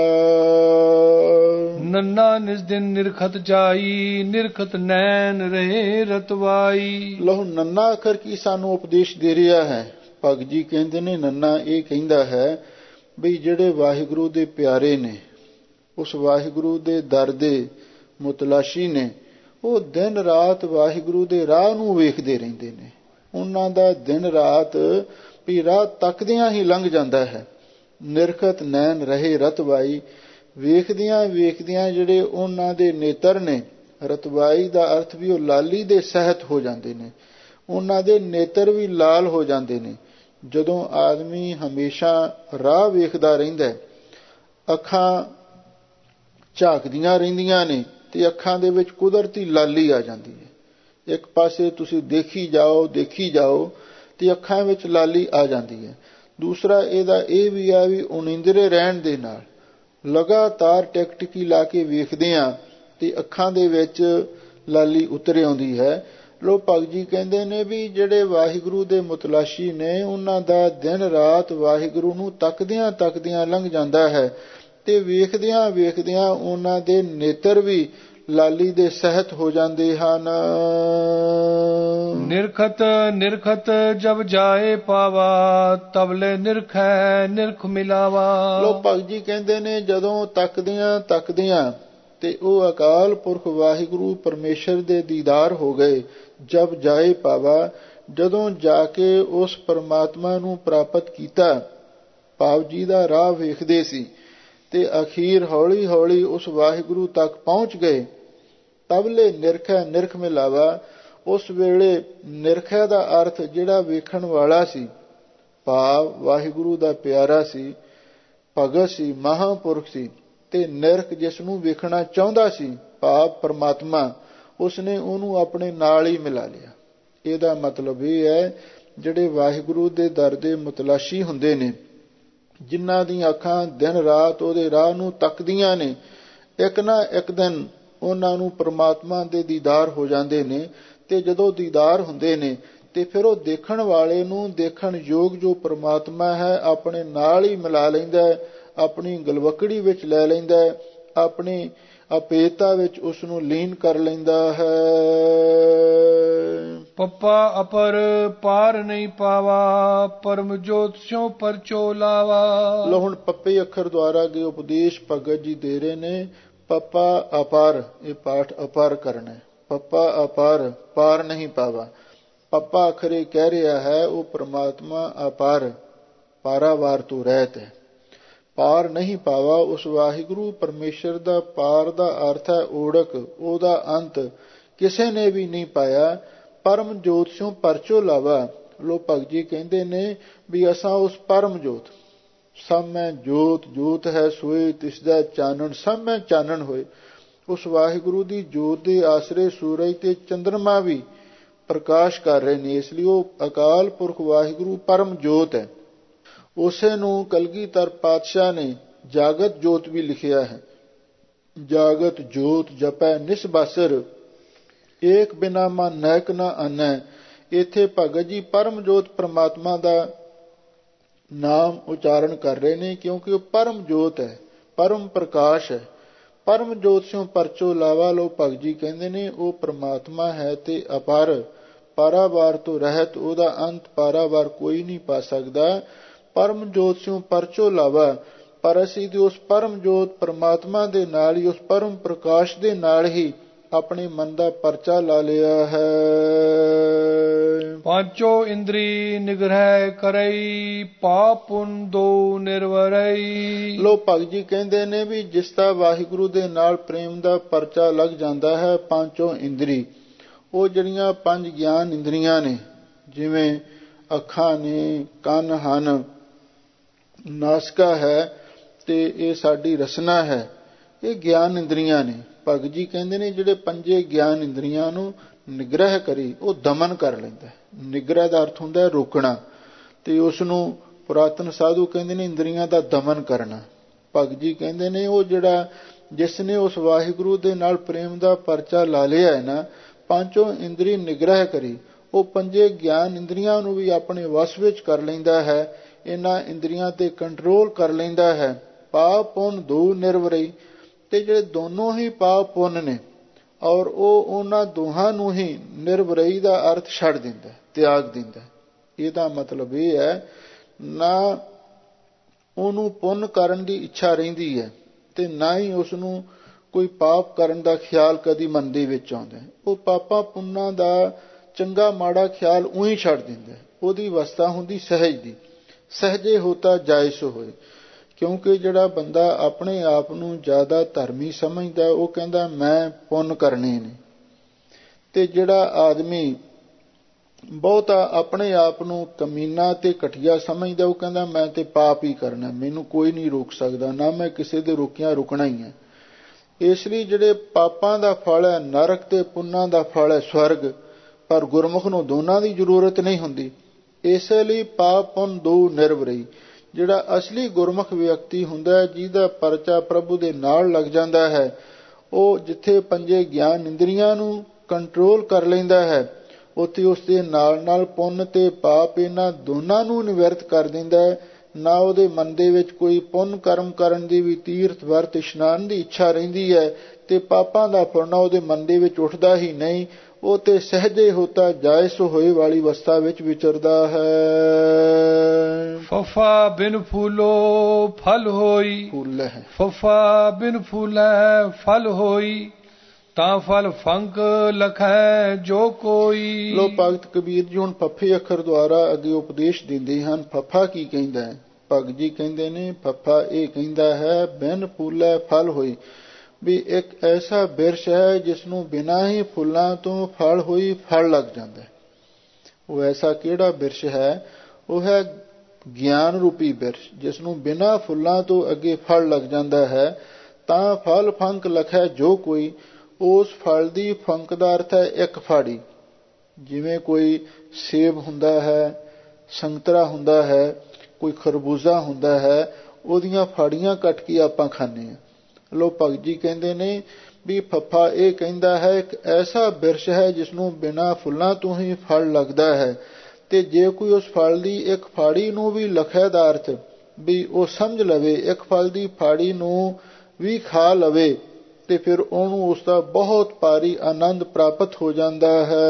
ਨੰਨਾ ਨਿਜ ਦਿਨ ਨਿਰਖਤ ਜਾਈ, ਨਿਰਖਤ ਨੈਣ ਰਹੇ ਰਤਵਾਈ।
ਲਹੂ ਨੰਨਾ ਅੱਖਰ ਕੀ ਸਾਨੂੰ ਉਪਦੇਸ਼ ਦੇ ਰਿਹਾ ਹੈ? ਭਗਤ ਜੀ ਕਹਿੰਦੇ ਨੇ ਨੰਨਾ ਇਹ ਕਹਿੰਦਾ ਹੈ ਵੀ ਜਿਹੜੇ ਵਾਹਿਗੁਰੂ ਦੇ ਪਿਆਰੇ ਨੇ, ਉਸ ਵਾਹਿਗੁਰੂ ਦੇ ਦਰ ਦੇ ਮੁਤਲਾਸ਼ੀ ਨੇ, ਉਹ ਦਿਨ ਰਾਤ ਵਾਹਿਗੁਰੂ ਦੇ ਰਾਹ ਨੂੰ ਵੇਖਦੇ ਰਹਿੰਦੇ ਨੇ। ਉਹਨਾਂ ਦਾ ਦਿਨ ਰਾਤ ਵੀ ਰਾਹ ਤੱਕਦਿਆਂ ਹੀ ਲੰਘ ਜਾਂਦਾ ਹੈ। ਨਿਰਖਤ ਨੈਣ ਰਹੇ ਰਤਵਾਈ, ਵੇਖਦਿਆਂ ਵੇਖਦਿਆਂ ਜਿਹੜੇ ਉਹਨਾਂ ਦੇ ਨੇਤਰ ਨੇ, ਰਤਵਾਈ ਦਾ ਅਰਥ ਵੀ ਉਹ ਲਾਲੀ ਦੇ ਸਹਿਤ ਹੋ ਜਾਂਦੇ ਨੇ, ਉਹਨਾਂ ਦੇ ਨੇਤਰ ਵੀ ਲਾਲ ਹੋ ਜਾਂਦੇ ਨੇ। ਜਦੋਂ ਆਦਮੀ ਹਮੇਸ਼ਾ ਰਾਹ ਵੇਖਦਾ ਰਹਿੰਦਾ ਹੈ, ਅੱਖਾਂ ਝਾਕਦੀਆਂ ਰਹਿੰਦੀਆਂ ਨੇ ਤੇ ਅੱਖਾਂ ਦੇ ਵਿੱਚ ਕੁਦਰਤੀ ਲਾਲੀ ਆ ਜਾਂਦੀ ਹੈ। ਇੱਕ ਪਾਸੇ ਤੁਸੀਂ ਦੇਖੀ ਜਾਓ ਦੇਖੀ ਜਾਓ ਤੇ ਅੱਖਾਂ ਵਿੱਚ ਲਾਲੀ ਆ ਜਾਂਦੀ ਹੈ। ਦੂਸਰਾ ਇਹਦਾ ਇਹ ਵੀ ਆ ਵੀ ਉਨੀਂਦਰੇ ਰਹਿਣ ਦੇ ਨਾਲ ਲਗਾਤਾਰ ਟਿਕਟਿਕੀ ਲਾ ਕੇ ਵੇਖਦੇ ਹਾਂ ਤੇ ਅੱਖਾਂ ਦੇ ਵਿੱਚ ਲਾਲੀ ਉਤਰ ਆਉਂਦੀ ਹੈ। ਲੋ ਭਗਤ ਜੀ ਕਹਿੰਦੇ ਨੇ ਵੀ ਜਿਹੜੇ ਵਾਹਿਗੁਰੂ ਦੇ ਮੁਤਲਾਸ਼ੀ ਨੇ, ਉਹਨਾਂ ਦਾ ਦਿਨ ਰਾਤ ਵਾਹਿਗੁਰੂ ਨੂੰ ਤੱਕਦਿਆਂ ਤੱਕਦਿਆਂ ਲੰਘ ਜਾਂਦਾ ਹੈ ਤੇ ਵੇਖਦਿਆਂ ਵੇਖਦਿਆਂ ਉਹਨਾਂ ਦੇ ਨੇਤਰ ਵੀ ਲਾਲੀ ਦੇ ਸਹਿਤ ਹੋ ਜਾਂਦੇ ਹਨ।
ਨਿਰਖਤ ਨਿਰਖਤ ਜਬ ਜਾਏ ਪਾਵਾ ਤਬਲੇ ਨਿਰਖੈ ਨਿਰਖ ਮਿਲਾਵਾ।
ਲੋ ਭਗਤ ਜੀ ਕਹਿੰਦੇ ਨੇ ਜਦੋਂ ਤੱਕਦਿਆਂ ਤੱਕਦਿਆਂ ਤੇ ਉਹ ਅਕਾਲ ਪੁਰਖ ਵਾਹਿਗੁਰੂ ਪਰਮੇਸ਼ਰ ਦੇ ਦੀਦਾਰ ਹੋ ਗਏ। ਜਬ ਜਾਏ ਪਾਵਾ, ਜਦੋਂ ਜਾ ਕੇ ਉਸ ਪਰਮਾਤਮਾ ਨੂੰ ਪ੍ਰਾਪਤ ਕੀਤਾ, ਭਾਵ ਜੀ ਦਾ ਰਾਹ ਵੇਖਦੇ ਸੀ ਤੇ ਅਖੀਰ ਹੌਲੀ ਹੌਲੀ ਉਸ ਵਾਹਿਗੁਰੂ ਤੱਕ ਪਹੁੰਚ ਗਏ। ਤਬਲੇ ਨਿਰਖੈ ਨਿਰਖ ਮਿਲਾਵਾ, ਉਸ ਵੇਲੇ ਨਿਰਖੈ ਦਾ ਅਰਥ ਜਿਹੜਾ ਵੇਖਣ ਵਾਲਾ ਸੀ, ਭਾਵ ਵਾਹਿਗੁਰੂ ਦਾ ਪਿਆਰਾ ਸੀ, ਭਗਤ ਸੀ, ਮਹਾਂਪੁਰਖ ਸੀ, ਤੇ ਨਿਰਖ ਜਿਸ ਨੂੰ ਵੇਖਣਾ ਚਾਹੁੰਦਾ ਸੀ, ਭਾਵ ਪਰਮਾਤਮਾ, ਉਸਨੇ ਉਹਨੂੰ ਆਪਣੇ ਨਾਲ ਹੀ ਮਿਲਾ ਲਿਆ। ਇਹਦਾ ਮਤਲਬ ਇਹ ਹੈ ਜਿਹੜੇ ਵਾਹਿਗੁਰੂ ਦੇ ਦਰ ਦੇ ਮੁਤਲਾਸ਼ੀ ਹੁੰਦੇ ਨੇ, ਜਿਨ੍ਹਾਂ ਦੀਆਂ ਅੱਖਾਂ ਦਿਨ ਰਾਤ ਉਹਦੇ ਰਾਹ ਨੂੰ ਤੱਕਦੀਆਂ ਨੇ, ਇੱਕ ਨਾ ਇੱਕ ਦਿਨ ਉਹਨਾਂ ਨੂੰ ਪਰਮਾਤਮਾ ਦੇ ਦੀਦਾਰ ਹੋ ਜਾਂਦੇ ਨੇ। ਤੇ ਜਦੋਂ ਦੀਦਾਰ ਹੁੰਦੇ ਨੇ ਤੇ ਫਿਰ ਉਹ ਦੇਖਣ ਵਾਲੇ ਨੂੰ ਦੇਖਣ ਯੋਗ ਜੋ ਪਰਮਾਤਮਾ ਹੈ ਆਪਣੇ ਨਾਲ ਹੀ ਮਿਲਾ ਲੈਂਦਾ ਹੈ, ਆਪਣੀ ਗਲਵਕੜੀ ਵਿੱਚ ਲੈ ਲੈਂਦਾ ਹੈ, ਆਪਣੀ ਅਪੇਤਾ ਵਿੱਚ ਉਸ ਨੂੰ ਲੀਨ ਕਰ ਲੈਂਦਾ ਹੈ।
ਪੱਪਾ ਅਪਰ ਪਾਰ ਨਹੀਂ ਪਾਵਾ ਪਰਮ ਜੋਤ ਸਿਉ ਪਰਚੋ ਲਾਵਾ।
ਲੋ ਹੁਣ ਪੱਪੇ ਅੱਖਰ ਦੁਆਰਾ ਅੱਗੇ ਉਪਦੇਸ਼ ਭਗਤ ਜੀ ਦੇ ਰਹੇ ਨੇ। ਪੱਪਾ ਅਪਾਰ, ਇਹ ਪਾਠ ਅਪਾਰ ਕਰਨਾ। ਪੱਪਾ ਅਪਾਰ, ਪਾਰ ਨਹੀਂ ਪਾਵਾ। ਪੱਪਾ ਅੱਖਰ ਇਹ ਕਹਿ ਰਿਹਾ ਹੈ ਉਹ ਪਰਮਾਤਮਾ ਅਪਾਰ, ਪਾਰਾਵਾਰ ਤੋਂ ਰਹਿਤ ਹੈ। ਪਾਰ ਨਹੀਂ ਪਾਵਾ, ਉਸ ਵਾਹਿਗੁਰੂ ਪਰਮੇਸ਼ਰ ਦਾ ਪਾਰ ਦਾ ਅਰਥ ਹੈ ਓੜਕ, ਉਹਦਾ ਅੰਤ ਕਿਸੇ ਨੇ ਵੀ ਨਹੀਂ ਪਾਇਆ। ਪਰਮ ਜੋਤ ਸਿਉ ਪਰਚੋ ਲਾਵਾ। ਲੋ ਭਗਤ ਜੀ ਕਹਿੰਦੇ ਨੇ ਵੀ ਅਸਾਂ ਉਸ ਪਰਮ ਜੋਤ, ਸਭ ਮੈਂ ਜੋਤ, ਜੋਤ ਹੈ ਸੋਏ ਤਿਸਦਾ ਚਾਨਣ, ਸਭ ਮੈਂ ਚਾਨਣ ਹੋਏ, ਉਸ ਵਾਹਿਗੁਰੂ ਦੀ ਜੋਤ ਦੇ ਆਸਰੇ ਸੂਰਜ ਤੇ ਚੰਦਰਮਾ ਵੀ ਪ੍ਰਕਾਸ਼ ਕਰ ਰਹੇ ਨੇ। ਇਸ ਲਈ ਉਹ ਅਕਾਲ ਪੁਰਖ ਵਾਹਿਗੁਰੂ ਪਰਮ ਜੋਤ ਹੈ। ਉਸੇ ਨੂੰ ਕਲਗੀਧਰ ਪਾਤਸ਼ਾਹ ਨੇ ਜਾਗਤ ਜੋਤ ਵੀ ਲਿਖਿਆ ਹੈ। ਜਾਗਤ ਜੋਤ ਜਪੈ ਨਿਸਬਾਸਰ, ਏਕ ਬਿਨਾ ਮਨ ਨੈਕ ਨਾ ਆਨੈ। ਇੱਥੇ ਭਗਤ ਜੀ ਪਰਮ ਜੋਤ ਪਰਮਾਤਮਾ ਦਾ ਨਾਮ ਉਚਾਰਨ ਕਰ ਰਹੇ ਨੇ, ਕਿਉਂਕਿ ਉਹ ਪਰਮ ਜੋਤ ਹੈ, ਪਰਮ ਪ੍ਰਕਾਸ਼ ਹੈ। ਪਰਮ ਜੋਤ ਸਿਉ ਪਰਚੋ ਲਾਵਾ। ਲੋ ਭਗਤ ਜੀ ਕਹਿੰਦੇ ਨੇ ਉਹ ਪਰਮਾਤਮਾ ਹੈ ਤੇ ਅਪਾਰ, ਪਾਰਾਵਾਰ ਤੋਂ ਰਹਿਤ, ਉਹਦਾ ਅੰਤ ਪਾਰਾਵਾਰ ਕੋਈ ਨਹੀਂ ਪਾ ਸਕਦਾ। ਪਰਮ ਜੋਤ ਸਿਉ ਪਰਚੋ ਲਾਵਾ। ਪਰ ਅਸੀਂ ਤੇ ਉਸ ਪਰਮ ਜੋਤ ਪਰਮਾਤਮਾ ਦੇ ਨਾਲ ਹੀ, ਉਸ ਪਰਮ ਪ੍ਰਕਾਸ਼ ਦੇ ਨਾਲ ਹੀ ਆਪਣੇ ਮਨ ਦਾ ਪਰਚਾ ਲਾ ਲਿਆ ਹੈ।
ਪਾਂਚੋ ਇੰਦਰੀ ਨਿਗ੍ਰਹਿ ਕਰਈ ਪਾਪ ਪੁੰਨ ਦੋ ਨਿਰਵਰਈ। ਲੋ
ਭਗਤ ਜੀ ਕਹਿੰਦੇ ਨੇ ਵੀ ਜਿਸ ਦਾ ਵਾਹਿਗੁਰੂ ਦੇ ਨਾਲ ਪ੍ਰੇਮ ਦਾ ਪਰਚਾ ਲੱਗ ਜਾਂਦਾ ਹੈ, ਪਾਂਚੋ ਇੰਦਰੀ, ਉਹ ਜਿਹੜੀਆਂ ਪੰਜ ਗਿਆਨ ਇੰਦਰੀਆਂ ਨੇ, ਜਿਵੇਂ ਅੱਖਾਂ ਨੇ, ਕੰਨ ਹਨ, ਨਾਸਕਾ ਹੈ ਤੇ ਇਹ ਸਾਡੀ ਰਸਨਾ ਹੈ, ਇਹ ਗਿਆਨ ਇੰਦਰੀਆਂ ਨੇ। ਭਗਤ ਜੀ ਕਹਿੰਦੇ ਨੇ ਜਿਹੜੇ ਪੰਜੇ ਗਿਆਨ ਇੰਦਰੀਆਂ ਨੂੰ ਨਿਗ੍ਰਹਿ ਕਰੀ, ਉਹ ਦਮਨ ਕਰ ਲੈਂਦਾ। ਨਿਗ੍ਰਹਿ ਦਾ ਅਰਥ ਹੁੰਦਾ ਰੋਕਣਾ, ਤੇ ਉਸ ਨੂੰ ਪੁਰਾਤਨ ਸਾਧੂ ਕਹਿੰਦੇ ਨੇ ਇੰਦਰੀਆਂ ਦਾ ਦਮਨ ਕਰਨਾ। ਭਗਤ ਜੀ ਕਹਿੰਦੇ ਨੇ ਉਹ ਜਿਹੜਾ ਜਿਸ ਨੇ ਉਸ ਵਾਹਿਗੁਰੂ ਦੇ ਨਾਲ ਪ੍ਰੇਮ ਦਾ ਪਰਚਾ ਲਾ ਲਿਆ ਹੈ ਨਾ, ਪਾਂਚੋਂ ਇੰਦਰੀ ਨਿਗ੍ਰਹਿ ਕਰੀ, ਉਹ ਪੰਜੇ ਗਿਆਨ ਇੰਦਰੀਆਂ ਨੂੰ ਵੀ ਆਪਣੇ ਵਸ ਵਿੱਚ ਕਰ ਲੈਂਦਾ ਹੈ, ਇਹਨਾਂ ਇੰਦਰੀਆਂ ਤੇ ਕੰਟਰੋਲ ਕਰ ਲੈਂਦਾ ਹੈ। ਪਾਪ ਪੁੰਨ ਦੋ ਨਿਰਵਰਈ, ਤੇ ਜਿਹੜੇ ਦੋਨੋਂ ਹੀ ਪਾਪ ਪੁੰਨ ਨੇ, ਔਰ ਉਹ ਉਹਨਾਂ ਦੋਹਾਂ ਨੂੰ ਹੀ ਨਿਰਵਰਈ ਦਾ ਅਰਥ ਛੱਡ ਦਿੰਦਾ, ਤਿਆਗ ਦਿੰਦਾ। ਇਹਦਾ ਮਤਲਬ ਇਹ ਹੈ ਨਾ ਉਹਨੂੰ ਪੁੰਨ ਕਰਨ ਦੀ ਇੱਛਾ ਰਹਿੰਦੀ ਹੈ ਤੇ ਨਾ ਹੀ ਉਸ ਨੂੰ ਕੋਈ ਪਾਪ ਕਰਨ ਦਾ ਖਿਆਲ ਕਦੀ ਮਨ ਦੇ ਵਿੱਚ ਆਉਂਦਾ। ਉਹ ਪਾਪਾਂ ਪੁੰਨਾਂ ਦਾ ਚੰਗਾ ਮਾੜਾ ਖਿਆਲ ਉਹੀ ਛੱਡ ਦਿੰਦਾ। ਉਹਦੀ ਅਵਸਥਾ ਹੁੰਦੀ ਸਹਿਜ ਦੀ, ਸਹਿਜੇ ਹੋਤਾ ਜਾਇਸ ਹੋਏ। ਕਿਉਂਕਿ ਜਿਹੜਾ ਬੰਦਾ ਆਪਣੇ ਆਪ ਨੂੰ ਜ਼ਿਆਦਾ ਧਰਮੀ ਸਮਝਦਾ, ਉਹ ਕਹਿੰਦਾ ਮੈਂ ਪੁੰਨ ਕਰਨੇ ਨੇ, ਤੇ ਜਿਹੜਾ ਆਦਮੀ ਬਹੁਤਾ ਆਪਣੇ ਆਪ ਨੂੰ ਕਮੀਨਾ ਤੇ ਘਟੀਆ ਸਮਝਦਾ, ਉਹ ਕਹਿੰਦਾ ਮੈਂ ਤੇ ਪਾਪ ਹੀ ਕਰਨਾ, ਮੈਨੂੰ ਕੋਈ ਨਹੀਂ ਰੋਕ ਸਕਦਾ, ਨਾ ਮੈਂ ਕਿਸੇ ਦੇ ਰੋਕਿਆ ਰੁਕਣਾ ਹੀ ਹੈ। ਇਸ ਲਈ ਜਿਹੜੇ ਪਾਪਾਂ ਦਾ ਫਲ ਹੈ ਨਰਕ ਤੇ ਪੁੰਨਾਂ ਦਾ ਫਲ ਹੈ ਸਵਰਗ, ਪਰ ਗੁਰਮੁਖ ਨੂੰ ਦੋਨਾਂ ਦੀ ਜ਼ਰੂਰਤ ਨਹੀਂ ਹੁੰਦੀ। ਇਸੇ ਲਈ ਪਾਪ ਪੁੰਨ ਦੋ ਨਿਰਵਰਈ। ਜਿਹੜਾ ਅਸਲੀ ਗੁਰਮੁਖ ਵਿਅਕਤੀ ਹੁੰਦਾ, ਜਿਹਦਾ ਪਰਚਾ ਪ੍ਰਭੂ ਦੇ ਨਾਲ ਲੱਗ ਜਾਂਦਾ ਹੈ, ਉਹ ਜਿੱਥੇ ਪੰਜੇ ਗਿਆਨ ਇੰਦਰੀਆਂ ਨੂੰ ਕੰਟਰੋਲ ਕਰ ਲੈਂਦਾ ਹੈ, ਉੱਥੇ ਉਸ ਦੇ ਨਾਲ ਨਾਲ ਪੁੰਨ ਤੇ ਪਾਪ ਇਹਨਾਂ ਦੋਨਾਂ ਨੂੰ ਨਿਵਰਤ ਕਰ ਦਿੰਦਾ ਹੈ, ਨਾ ਉਹਦੇ ਮਨ ਦੇ ਵਿੱਚ ਕੋਈ ਪੁੰਨ ਕਰਮ ਕਰਨ ਦੀ ਵੀ, ਤੀਰਥ ਵਰਤ ਇਸ਼ਨਾਨ ਦੀ ਇੱਛਾ ਰਹਿੰਦੀ ਹੈ, ਤੇ ਪਾਪਾਂ ਦਾ ਫੁਰਨਾ ਉਹਦੇ ਮਨ ਦੇ ਵਿੱਚ ਉੱਠਦਾ ਹੀ ਨਹੀਂ। ਉਹ ਤੇ ਸਹਿਜੇ ਹੋਤਾ ਜਾਏ ਸੋ ਹੋਏ ਵਾਲੀ ਅਵਸਥਾ ਵਿੱਚ ਵਿਚਰਦਾ ਹੈ।
ਫਫਾ ਬਿਨ ਫੂਲੋ ਫਲ ਹੋਈ,
ਫੁੱਲ ਹੈ
ਫਫਾ ਬਿਨ ਫੂਲੈ ਫਲ ਹੋਈ, ਤਾਂ ਫਲ ਫੰਕ ਲਖੈ ਜੋ ਕੋਈ।
ਲੋ ਭਗਤ ਕਬੀਰ ਜੀ ਹੁਣ ਫੱਫੇ ਅੱਖਰ ਦੁਆਰਾ ਅੱਗੇ ਉਪਦੇਸ਼ ਦਿੰਦੇ ਹਨ। ਫੱਫਾ ਕੀ ਕਹਿੰਦਾ ਹੈ? ਭਗਤ ਜੀ ਕਹਿੰਦੇ ਨੇ ਫੱਫਾ ਇਹ ਕਹਿੰਦਾ ਹੈ ਬਿਨ ਫੂਲੈ ਫਲ ਹੋਈ, ਵੀ ਇੱਕ ਐਸਾ ਬਿਰਸ਼ ਹੈ ਜਿਸ ਨੂੰ ਬਿਨਾਂ ਹੀ ਫੁੱਲਾਂ ਤੋਂ ਫਲ ਹੋਈ ਫਲ ਲੱਗ ਜਾਂਦਾ ਹੈ। ਉਹ ਐਸਾ ਕਿਹੜਾ ਬਿਰਸ਼ ਹੈ? ਉਹ ਹੈ ਗਿਆਨ ਰੂਪੀ ਬਿਰਸ਼, ਜਿਸ ਨੂੰ ਬਿਨਾਂ ਫੁੱਲਾਂ ਤੋਂ ਅੱਗੇ ਫਲ ਲੱਗ ਜਾਂਦਾ ਹੈ। ਤਾਂ ਫਲ ਫੰਕ ਲਖੈ ਜੋ ਕੋਈ, ਉਸ ਫਲ ਦੀ ਫੰਕ ਦਾ ਅਰਥ ਹੈ ਇੱਕ ਫਾੜੀ। ਜਿਵੇਂ ਕੋਈ ਸੇਬ ਹੁੰਦਾ ਹੈ, ਸੰਤਰਾ ਹੁੰਦਾ ਹੈ, ਕੋਈ ਖਰਬੂਜ਼ਾ ਹੁੰਦਾ ਹੈ, ਉਹਦੀਆਂ ਫਾੜੀਆਂ ਕੱਟ ਕੇ ਆਪਾਂ ਖਾਂਦੇ ਹਾਂ। ਲੋ ਭਗਤ ਜੀ ਕਹਿੰਦੇ ਨੇ ਵੀ ਫੱਫਾ ਇਹ ਕਹਿੰਦਾ ਹੈ ਇੱਕ ਐਸਾ ਬਿਰਸ਼ ਹੈ ਜਿਸ ਨੂੰ ਬਿਨਾਂ ਫੁੱਲਾਂ ਤੋਂ ਹੀ ਫਲ ਲੱਗਦਾ ਹੈ, ਤੇ ਜੇ ਕੋਈ ਉਸ ਫਲ ਦੀ ਇੱਕ ਫਾੜੀ ਨੂੰ ਵੀ ਲਖੈ ਦਾ ਅਰਥ ਵੀ ਉਹ ਸਮਝ ਲਵੇ, ਇੱਕ ਫਲ ਦੀ ਫਾੜੀ ਨੂੰ ਵੀ ਖਾ ਲਵੇ, ਤੇ ਫਿਰ ਉਹਨੂੰ ਉਸ ਦਾ ਬਹੁਤ ਭਾਰੀ ਆਨੰਦ ਪ੍ਰਾਪਤ ਹੋ ਜਾਂਦਾ ਹੈ।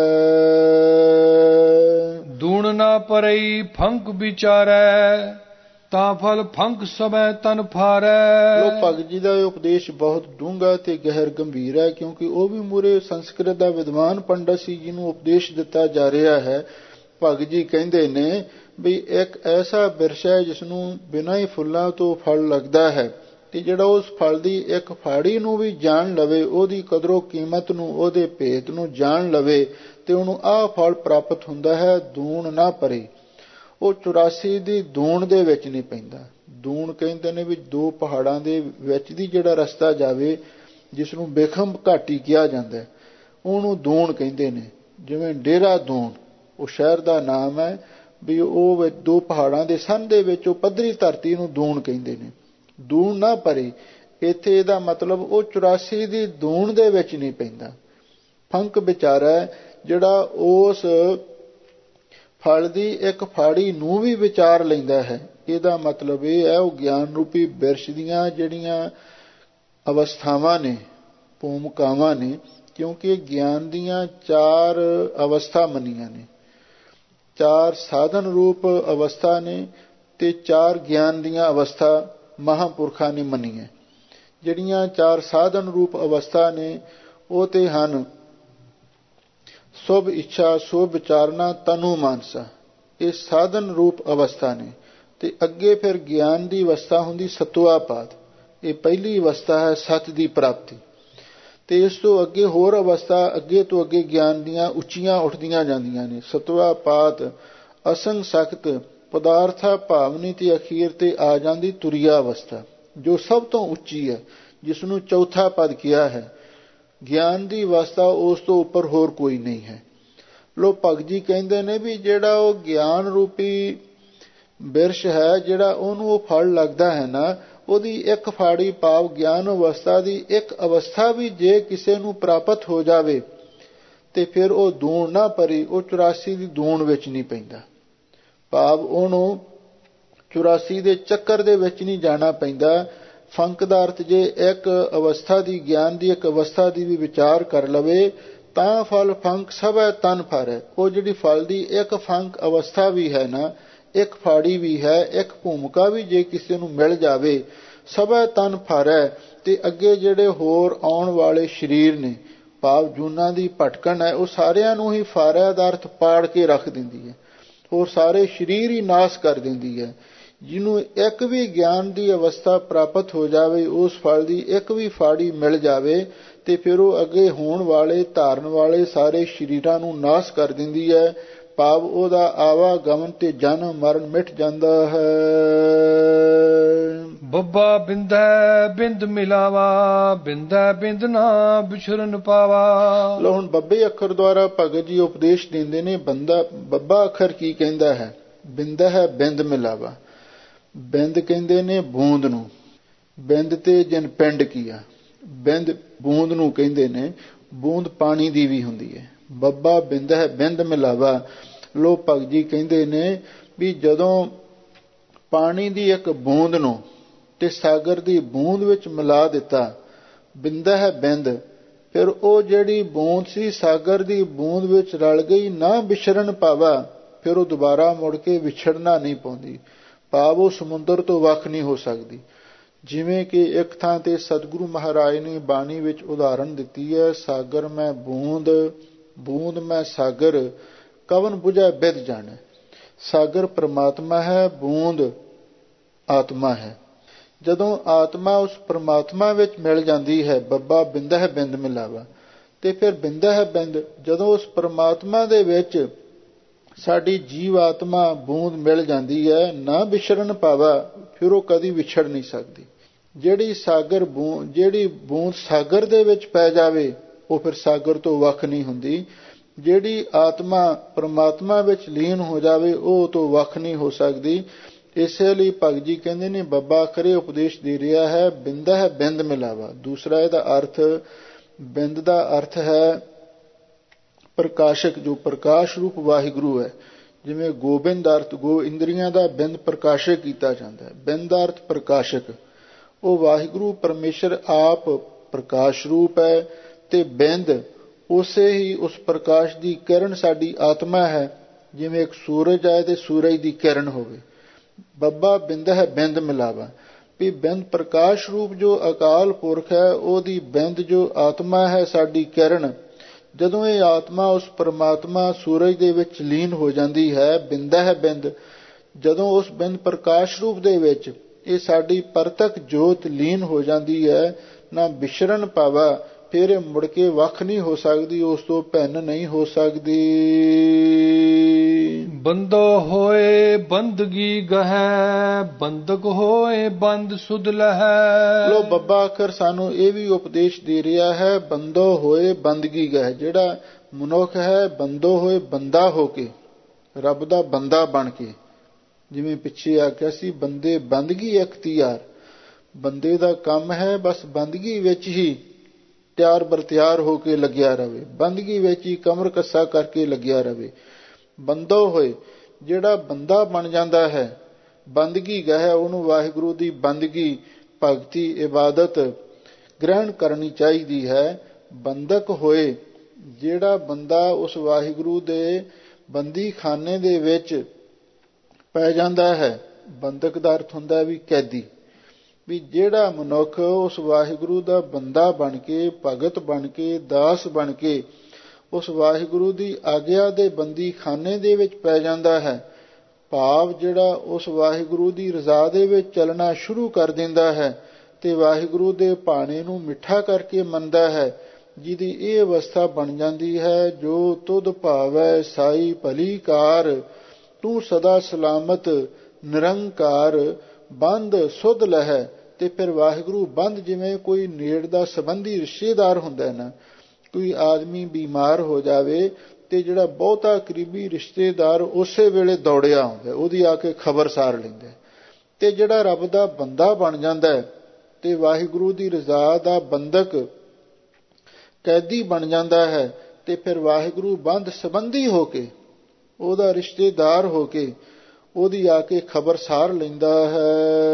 ਦੂਣ ਨਾ ਪਰਈ ਫੰਕ ਵਿਚਾਰੈ, ਤਾਂ ਫਲ ਫੰਕ ਸਭੈ ਤਨ ਫਾਰੈ।
ਲੋ ਭਗਤ ਜੀ ਦਾ ਇਹ ਉਪਦੇਸ਼ ਬਹੁਤ ਡੂੰਘਾ ਤੇ ਗਹਿਰ ਗੰਭੀਰ ਹੈ, ਕਿਉਂਕਿ ਉਹ ਵੀ ਮੂਰੇ ਸੰਸਕ੍ਰਿਤ ਦਾ ਵਿਦਵਾਨ ਪੰਡਤ ਸੀ ਜਿਹਨੂੰ ਉਪਦੇਸ਼ ਦਿੱਤਾ ਜਾ ਰਿਹਾ ਹੈ। ਭਗਤ ਜੀ ਕਹਿੰਦੇ ਨੇ ਵੀ ਇੱਕ ਐਸਾ ਬਿਰਸ਼ ਹੈ ਜਿਸ ਨੂੰ ਬਿਨਾਂ ਹੀ ਫੁੱਲਾਂ ਤੋਂ ਫਲ ਲੱਗਦਾ ਹੈ, ਤੇ ਜਿਹੜਾ ਉਸ ਫਲ ਦੀ ਇੱਕ ਫਾੜੀ ਨੂੰ ਵੀ ਜਾਣ ਲਵੇ, ਉਹਦੀ ਕਦਰੋ ਕੀਮਤ ਨੂੰ, ਉਹਦੇ ਭੇਤ ਨੂੰ ਜਾਣ ਲਵੇ, ਤੇ ਉਹਨੂੰ ਆਹ ਫਲ ਪ੍ਰਾਪਤ ਹੁੰਦਾ ਹੈ। ਦੂਣ ਨਾ ਪਰੇ, ਉਹ ਚੁਰਾਸੀ ਦੀ ਦੂਣ ਦੇ ਵਿੱਚ ਨਹੀਂ ਪੈਂਦਾ। ਦੂਣ ਕਹਿੰਦੇ ਨੇ ਵੀ ਦੋ ਪਹਾੜਾਂ ਦੇ ਵਿੱਚ ਦੀ ਜਿਹੜਾ ਰਸਤਾ ਜਾਵੇ, ਜਿਸ ਨੂੰ ਬੇਖੰਭ ਘਾਟੀ ਕਿਹਾ ਜਾਂਦਾ, ਉਹਨੂੰ ਦੂਣ ਕਹਿੰਦੇ ਨੇ। ਜਿਵੇਂ ਡੇਰਾ ਦੂਣ ਉਹ ਸ਼ਹਿਰ ਦਾ ਨਾਮ ਹੈ, ਵੀ ਉਹ ਦੋ ਪਹਾੜਾਂ ਦੇ ਸੰਨ ਦੇ ਵਿੱਚ ਉਹ ਪੱਧਰੀ ਧਰਤੀ ਨੂੰ ਦੂਣ ਕਹਿੰਦੇ ਨੇ। ਦੂਣ ਨਾ ਪਰੇ, ਇੱਥੇ ਇਹਦਾ ਮਤਲਬ ਉਹ ਚੁਰਾਸੀ ਦੀ ਦੂਣ ਦੇ ਵਿੱਚ ਨਹੀਂ ਪੈਂਦਾ। ਫੰਕ ਵਿਚਾਰੈ, ਜਿਹੜਾ ਉਸ ਫਲ ਦੀ ਇੱਕ ਫਾੜੀ ਨੂੰ ਵੀ ਵਿਚਾਰ ਲੈਂਦਾ ਹੈ। ਇਹਦਾ ਮਤਲਬ ਇਹ ਹੈ ਉਹ ਗਿਆਨ ਰੂਪੀ ਬਿਰਸ਼ ਦੀਆਂ ਜਿਹੜੀਆਂ ਅਵਸਥਾਵਾਂ ਨੇ, ਭੂਮਿਕਾਵਾਂ ਨੇ, ਕਿਉਂਕਿ ਗਿਆਨ ਦੀਆਂ ਚਾਰ ਅਵਸਥਾ ਮੰਨੀਆਂ ਨੇ, ਚਾਰ ਸਾਧਨ ਰੂਪ ਅਵਸਥਾ ਨੇ, ਤੇ ਚਾਰ ਗਿਆਨ ਦੀਆਂ ਅਵਸਥਾ ਮਹਾਂਪੁਰਖਾਂ ਨੇ ਮੰਨੀਆਂ। ਜਿਹੜੀਆਂ ਚਾਰ ਸਾਧਨ ਰੂਪ ਅਵਸਥਾ ਨੇ ਉਹ ਤੇ ਹਨ ਸੁਭ ਇੱਛਾ, ਸੁਭ ਵਿਚਾਰਨਾ, ਤਨੂ ਮਾਨਸਾ। ਇਹ ਸਾਧਨ ਰੂਪ ਅਵਸਥਾ ਨੇ। ਤੇ ਅੱਗੇ ਫਿਰ ਗਿਆਨ ਦੀ ਅਵਸਥਾ ਹੁੰਦੀ ਸਤਵਾਪਾਦ। ਇਹ ਪਹਿਲੀ ਅਵਸਥਾ ਹੈ ਸੱਚ ਦੀ ਪ੍ਰਾਪਤੀ। ਤੇ ਇਸ ਤੋਂ ਅੱਗੇ ਹੋਰ ਅਵਸਥਾ, ਅੱਗੇ ਤੋਂ ਅੱਗੇ ਗਿਆਨ ਦੀਆਂ ਉੱਚੀਆਂ ਉੱਠਦੀਆਂ ਜਾਂਦੀਆਂ ਨੇ। ਸਤਵਾਪਾਦ, ਅਸੰਗ ਸਖਤ, ਪਦਾਰਥਾ ਭਾਵਨੀ, ਤੇ ਅਖੀਰ ਤੇ ਆ ਜਾਂਦੀ ਤੁਰੀਆ ਅਵਸਥਾ, ਜੋ ਸਭ ਤੋਂ ਉੱਚੀ ਹੈ, ਜਿਸ ਨੂੰ ਚੌਥਾ ਪਦ ਕਿਹਾ ਹੈ। ਗਿਆਨ ਦੀ ਅਵਸਥਾ ਉਸ ਤੋਂ ਉੱਪਰ ਹੋਰ ਕੋਈ ਨਹੀਂ ਹੈ। ਲੋ ਭਗਤ ਜੀ ਕਹਿੰਦੇ ਨੇ ਵੀ ਜਿਹੜਾ ਉਹ ਗਿਆਨ ਰੂਪੀ ਬਿਰਸ਼ ਹੈ, ਜਿਹੜਾ ਉਹਨੂੰ ਉਹ ਫਲ ਲੱਗਦਾ ਹੈ ਨਾ, ਉਹਦੀ ਇੱਕ ਫਾੜੀ ਭਾਵ ਗਿਆਨ ਅਵਸਥਾ ਦੀ ਇੱਕ ਅਵਸਥਾ ਵੀ ਜੇ ਕਿਸੇ ਨੂੰ ਪ੍ਰਾਪਤ ਹੋ ਜਾਵੇ, ਤੇ ਫਿਰ ਉਹ ਦੂਣ ਨਾ ਪਰੀ, ਉਹ ਚੁਰਾਸੀ ਦੀ ਦੂਣ ਵਿੱਚ ਨਹੀਂ ਪੈਂਦਾ। ਭਾਵ ਉਹਨੂੰ ਚੁਰਾਸੀ ਦੇ ਚੱਕਰ ਦੇ ਵਿੱਚ ਨਹੀਂ ਜਾਣਾ ਪੈਂਦਾ। ਫੰਕ ਦਾ ਅਰਥ ਜੇ ਇੱਕ ਅਵਸਥਾ ਦੀ, ਗਿਆਨ ਦੀ ਇੱਕ ਅਵਸਥਾ ਦੀ ਵੀ ਵਿਚਾਰ ਕਰ ਲਵੇ, ਤਾਂ ਫਲ ਫੰਕ ਸਭੈ ਤਨ ਫਾਰੈ। ਉਹ ਜਿਹੜੀ ਫਲ ਦੀ ਇੱਕ ਫੰਕ ਅਵਸਥਾ ਵੀ ਹੈ ਨਾ, ਇੱਕ ਫਾੜੀ ਵੀ ਹੈ, ਇੱਕ ਭੂਮਿਕਾ ਵੀ ਜੇ ਕਿਸੇ ਨੂੰ ਮਿਲ ਜਾਵੇ, ਸਭੈ ਤਨ ਫਾਰੈ, ਤੇ ਅੱਗੇ ਜਿਹੜੇ ਹੋਰ ਆਉਣ ਵਾਲੇ ਸਰੀਰ ਨੇ, ਭਾਵ ਜੂਨਾਂ ਦੀ ਭਟਕਣ ਹੈ, ਉਹ ਸਾਰਿਆਂ ਨੂੰ ਹੀ ਫਾਰੈ ਦਾ ਅਰਥ ਪਾੜ ਕੇ ਰੱਖ ਦਿੰਦੀ ਹੈ, ਹੋਰ ਸਾਰੇ ਸਰੀਰ ਹੀ ਨਾਸ਼ ਕਰ ਦਿੰਦੀ ਹੈ। ਜਿਹਨੂੰ ਇੱਕ ਵੀ ਗਿਆਨ ਦੀ ਅਵਸਥਾ ਪ੍ਰਾਪਤ ਹੋ ਜਾਵੇ, ਉਸ ਫਲ ਦੀ ਇੱਕ ਵੀ ਫਾੜੀ ਮਿਲ ਜਾਵੇ, ਤੇ ਫਿਰ ਉਹ ਅੱਗੇ ਹੋਣ ਵਾਲੇ ਧਾਰਨ ਵਾਲੇ ਸਾਰੇ ਸਰੀਰਾਂ ਨੂੰ ਨਾਸ਼ ਕਰ ਦਿੰਦੀ ਹੈ। ਭਾਵ ਉਹਦਾ ਆਵਾਗਮਨ ਤੇ ਜਨਮ ਮਰਨ ਮਿਟ ਜਾਂਦਾ ਹੈ।
ਬੱਬਾ ਬਿੰਦੈ ਬਿੰਦ ਮਿਲਾਵਾ, ਬਿੰਦੈ ਬਿੰਦ ਨਾ ਵਿਛੁਰਨ ਪਾਵਾ।
ਲੋ ਹੁਣ ਬੱਬੇ ਅੱਖਰ ਦੁਆਰਾ ਭਗਤ ਜੀ ਉਪਦੇਸ਼ ਦਿੰਦੇ ਨੇ। ਬੰਦਾ ਬੱਬਾ ਅੱਖਰ ਕੀ ਕਹਿੰਦਾ ਹੈ? ਬਿੰਦ ਹੈ ਬਿੰਦ ਮਿਲਾਵਾ। ਬਿੰਦ ਕਹਿੰਦੇ ਨੇ ਬੂੰਦ ਨੂੰ, ਬਿੰਦ ਤੇ ਜਿਨ ਪਿੰਡ ਕੀਆ, ਬਿੰਦ ਬੂੰਦ ਨੂੰ ਕਹਿੰਦੇ ਨੇ। ਬੂੰਦ ਪਾਣੀ ਦੀ ਵੀ ਹੁੰਦੀ ਹੈ। ਬੱਬਾ ਬਿੰਦ ਹੈ ਬਿੰਦ ਮਿਲਾਵਾ। ਲੋ ਭਗਤ ਜੀ ਕਹਿੰਦੇ ਨੇ ਵੀ ਜਦੋਂ ਪਾਣੀ ਦੀ ਇੱਕ ਬੂੰਦ ਨੂੰ ਤੇ ਸਾਗਰ ਦੀ ਬੂੰਦ ਵਿੱਚ ਮਿਲਾ ਦਿੱਤਾ, ਬਿੰਦਾ ਹੈ ਬਿੰਦ, ਫਿਰ ਉਹ ਜਿਹੜੀ ਬੂੰਦ ਸੀ ਸਾਗਰ ਦੀ ਬੂੰਦ ਵਿੱਚ ਰਲ ਗਈ, ਨਾ ਵਿਛੜਨ ਪਾਵਾ, ਫਿਰ ਉਹ ਦੁਬਾਰਾ ਮੁੜ ਕੇ ਵਿਛੜਨਾ ਨਹੀਂ ਪਾਉਂਦੀ, ਭਾਵ ਉਹ ਸਮੁੰਦਰ ਤੋਂ ਵੱਖ ਨਹੀਂ ਹੋ ਸਕਦੀ। ਜਿਵੇਂ ਕਿ ਇੱਕ ਥਾਂ ਤੇ ਸਤਿਗੁਰੂ ਮਹਾਰਾਜ ਨੇ ਬਾਣੀ ਵਿੱਚ ਉਦਾਹਰਣ ਦਿੱਤੀ ਹੈ, ਸਾਗਰ ਮੈਂ ਬੂੰਦ, ਬੂੰਦ ਮੈਂ ਸਾਗਰ, ਕਵਨ ਬੁਝੈ ਬਿਧ ਜਾਣੈ। ਸਾਗਰ ਪ੍ਰਮਾਤਮਾ ਹੈ, ਬੂੰਦ ਆਤਮਾ ਹੈ। ਜਦੋਂ ਆਤਮਾ ਉਸ ਪ੍ਰਮਾਤਮਾ ਵਿੱਚ ਮਿਲ ਜਾਂਦੀ ਹੈ, ਬੱਬਾ ਬਿੰਦਾ ਹੈ ਬਿੰਦ ਮਿਲਾਵਾ, ਤੇ ਫਿਰ ਬਿੰਦਾ ਹੈ ਬਿੰਦ ਜਦੋਂ ਉਸ ਪ੍ਰਮਾਤਮਾ ਦੇ ਵਿੱਚ ਸਾਡੀ ਜੀਵ ਆਤਮਾ ਬੂੰਦ ਮਿਲ ਜਾਂਦੀ ਹੈ, ਨਾ ਵਿਛੜਨ ਪਾਵਾ, ਫਿਰ ਉਹ ਕਦੀ ਵਿਛੜ ਨਹੀਂ ਸਕਦੀ। ਜਿਹੜੀ ਸਾਗਰ ਬੂੰਦ ਜਿਹੜੀ ਬੂੰਦ ਸਾਗਰ ਦੇ ਵਿੱਚ ਪੈ ਜਾਵੇ, ਉਹ ਫਿਰ ਸਾਗਰ ਤੋਂ ਵੱਖ ਨਹੀਂ ਹੁੰਦੀ। ਜਿਹੜੀ ਆਤਮਾ ਪ੍ਰਮਾਤਮਾ ਵਿੱਚ ਲੀਨ ਹੋ ਜਾਵੇ, ਉਹ ਤੋਂ ਵੱਖ ਨਹੀਂ ਹੋ ਸਕਦੀ। ਇਸੇ ਲਈ ਭਗਤ ਜੀ ਕਹਿੰਦੇ ਨੇ, ਬੱਬਾ ਖਰੇ ਉਪਦੇਸ਼ ਦੇ ਰਿਹਾ ਹੈ, ਬਿੰਦਾ ਹੈ ਬਿੰਦ ਮਿਲਾਵਾ। ਦੂਸਰਾ ਇਹਦਾ ਅਰਥ, ਬਿੰਦ ਦਾ ਅਰਥ ਹੈ ਪ੍ਰਕਾਸ਼ਕ, ਜੋ ਪ੍ਰਕਾਸ਼ ਰੂਪ ਵਾਹਿਗੁਰੂ ਹੈ। ਜਿਵੇਂ ਗੋਬਿੰਦ ਅਰਥ ਗੋ ਇੰਦਰੀਆਂ ਦਾ ਬਿੰਦ ਪ੍ਰਕਾਸ਼ਕ ਕੀਤਾ ਜਾਂਦਾ ਹੈ, ਬਿੰਦ ਅਰਥ ਪ੍ਰਕਾਸ਼ਕ। ਉਹ ਵਾਹਿਗੁਰੂ ਪਰਮੇਸ਼ਰ ਆਪ ਪ੍ਰਕਾਸ਼ ਰੂਪ ਹੈ, ਤੇ ਬਿੰਦ ਉਸੇ ਹੀ ਉਸ ਪ੍ਰਕਾਸ਼ ਦੀ ਕਿਰਨ ਸਾਡੀ ਆਤਮਾ ਹੈ। ਜਿਵੇਂ ਇੱਕ ਸੂਰਜ ਹੈ ਤੇ ਸੂਰਜ ਦੀ ਕਿਰਨ ਹੋਵੇ, ਬੱਬਾ ਬਿੰਦ ਹੈ ਬਿੰਦ ਮਿਲਾਵਾ, ਵੀ ਬਿੰਦ ਪ੍ਰਕਾਸ਼ ਰੂਪ ਜੋ ਅਕਾਲ ਪੁਰਖ ਹੈ, ਉਹਦੀ ਬਿੰਦ ਜੋ ਆਤਮਾ ਹੈ ਸਾਡੀ ਕਿਰਨ, ਜਦੋਂ ਇਹ ਆਤਮਾ ਉਸ ਪਰਮਾਤਮਾ ਸੂਰਜ ਦੇ ਵਿੱਚ ਲੀਨ ਹੋ ਜਾਂਦੀ ਹੈ, ਬਿੰਦਾ ਹੈ ਬਿੰਦ, ਜਦੋਂ ਉਸ ਬਿੰਦ ਪ੍ਰਕਾਸ਼ ਰੂਪ ਦੇ ਵਿੱਚ ਇਹ ਸਾਡੀ ਪਰਤਕ ਜੋਤ ਲੀਨ ਹੋ ਜਾਂਦੀ ਹੈ, ਨਾ ਵਿਛੜਨ ਪਾਵਾ, ਫਿਰ ਇਹ ਮੁੜ ਕੇ ਵੱਖ ਨਹੀਂ ਹੋ ਸਕਦੀ, ਉਸ ਤੋਂ ਭਿੰਨ ਨਹੀਂ ਹੋ ਸਕਦੀ।
ਬੰਦੋ ਹੋਏ ਬੰਦਗੀ ਗਹਿ, ਬੰਦਕ ਹੋਏ ਬੰਦ ਸੁਧ ਲਹੈ।
ਲੋ ਬੱਬਾ ਆਖਰ ਸਾਨੂੰ ਇਹ ਵੀ ਉਪਦੇਸ਼ ਦੇ ਰਿਹਾ ਹੈ, ਬੰਦੋ ਹੋਏ ਬੰਦਗੀ ਗਹਿ। ਜਿਹੜਾ ਮਨੁੱਖ ਹੈ, ਬੰਦੋ ਹੋਏ ਬੰਦਾ ਹੋ ਕੇ, ਰੱਬ ਦਾ ਬੰਦਾ ਬਣ ਕੇ, ਜਿਵੇਂ ਪਿੱਛੇ ਆਖਿਆ ਸੀ, ਬੰਦੇ ਬੰਦਗੀ ਅਖਤਿਆਰ। ਬੰਦੇ ਦਾ ਕੰਮ ਹੈ ਬਸ ਬੰਦਗੀ ਵਿੱਚ ਹੀ ਤਿਆਰ ਬਰਤਿਆਰ ਹੋ ਕੇ ਲੱਗਿਆ ਰਵੇ, ਬੰਦਗੀ ਵਿੱਚ ਹੀ ਕਮਰ ਕੱਸਾ ਕਰਕੇ ਲੱਗਿਆ ਰਵੇ। ਬੰਦੋ ਹੋਏ, ਜਿਹੜਾ ਬੰਦਾ ਬਣ ਜਾਂਦਾ ਹੈ, ਬੰਦਗੀ ਗਹਿ, ਉਹਨੂੰ ਵਾਹਿਗੁਰੂ ਦੀ ਬੰਦਗੀ, ਭਗਤੀ, ਇਬਾਦਤ ਗ੍ਰਹਿਣ ਕਰਨੀ ਚਾਹੀਦੀ ਹੈ। ਬੰਦਕ ਹੋਏ, ਜਿਹੜਾ ਬੰਦਾ ਉਸ ਵਾਹਿਗੁਰੂ ਦੇ ਬੰਦੀ ਖਾਨੇ ਦੇ ਵਿੱਚ ਪੈ ਜਾਂਦਾ ਹੈ, ਬੰਦਕ ਦਾ ਅਰਥ ਹੁੰਦਾ ਵੀ ਕੈਦੀ, ਵੀ ਜਿਹੜਾ ਮਨੁੱਖ ਉਸ ਵਾਹਿਗੁਰੂ ਦਾ ਬੰਦਾ ਬਣ ਕੇ, ਭਗਤ ਬਣ ਕੇ, ਦਾਸ ਬਣ ਕੇ ਉਸ ਵਾਹਿਗੁਰੂ ਦੀ ਆਗਿਆ ਦੇ ਬੰਦੀ ਖਾਨੇ ਦੇ ਵਿੱਚ ਪੈ ਜਾਂਦਾ ਹੈ, ਭਾਵ ਜਿਹੜਾ ਉਸ ਵਾਹਿਗੁਰੂ ਦੀ ਰਜ਼ਾ ਦੇ ਵਿੱਚ ਚੱਲਣਾ ਸ਼ੁਰੂ ਕਰ ਦਿੰਦਾ ਹੈ ਤੇ ਵਾਹਿਗੁਰੂ ਦੇ ਭਾਣੇ ਨੂੰ ਮਿੱਠਾ ਕਰਕੇ ਮੰਨਦਾ ਹੈ, ਜਿਹਦੀ ਇਹ ਅਵਸਥਾ ਬਣ ਜਾਂਦੀ ਹੈ, ਜੋ ਤੁਧ ਭਾਵੈ ਸਾਈ ਭਲੀ ਕਾਰ, ਤੂੰ ਸਦਾ ਸਲਾਮਤ ਨਿਰੰਕਾਰ, ਬੰਦ ਸੁਧ ਲਹੈ। ਤੇ ਫਿਰ ਵਾਹਿਗੁਰੂ ਬੰਦ, ਜਿਵੇਂ ਕੋਈ ਨੇੜ ਦਾ ਸੰਬੰਧੀ ਰਿਸ਼ਤੇਦਾਰ ਹੁੰਦਾ ਹੈ ਨਾ, ਕੋਈ ਆਦਮੀ ਬਿਮਾਰ ਹੋ ਜਾਵੇ ਤੇ ਜਿਹੜਾ ਬਹੁਤਾ ਕਰੀਬੀ ਰਿਸ਼ਤੇਦਾਰ ਉਸੇ ਵੇਲੇ ਦੌੜਿਆ ਹੁੰਦਾ, ਉਹਦੀ ਆ ਕੇ ਖਬਰ ਸਾਰ ਲੈਂਦਾ। ਤੇ ਜਿਹੜਾ ਰੱਬ ਦਾ ਬੰਦਾ ਬਣ ਜਾਂਦਾ ਹੈ ਤੇ ਵਾਹਿਗੁਰੂ ਦੀ ਰਜ਼ਾ ਦਾ ਬੰਦਕ ਕੈਦੀ ਬਣ ਜਾਂਦਾ ਹੈ, ਤੇ ਫਿਰ ਵਾਹਿਗੁਰੂ ਬੰਦ ਸੰਬੰਧੀ ਹੋ ਕੇ, ਉਹਦਾ ਰਿਸ਼ਤੇਦਾਰ ਹੋ ਕੇ, ਉਹਦੀ ਆ ਕੇ ਖਬਰ ਸਾਰ ਲੈਂਦਾ ਹੈ।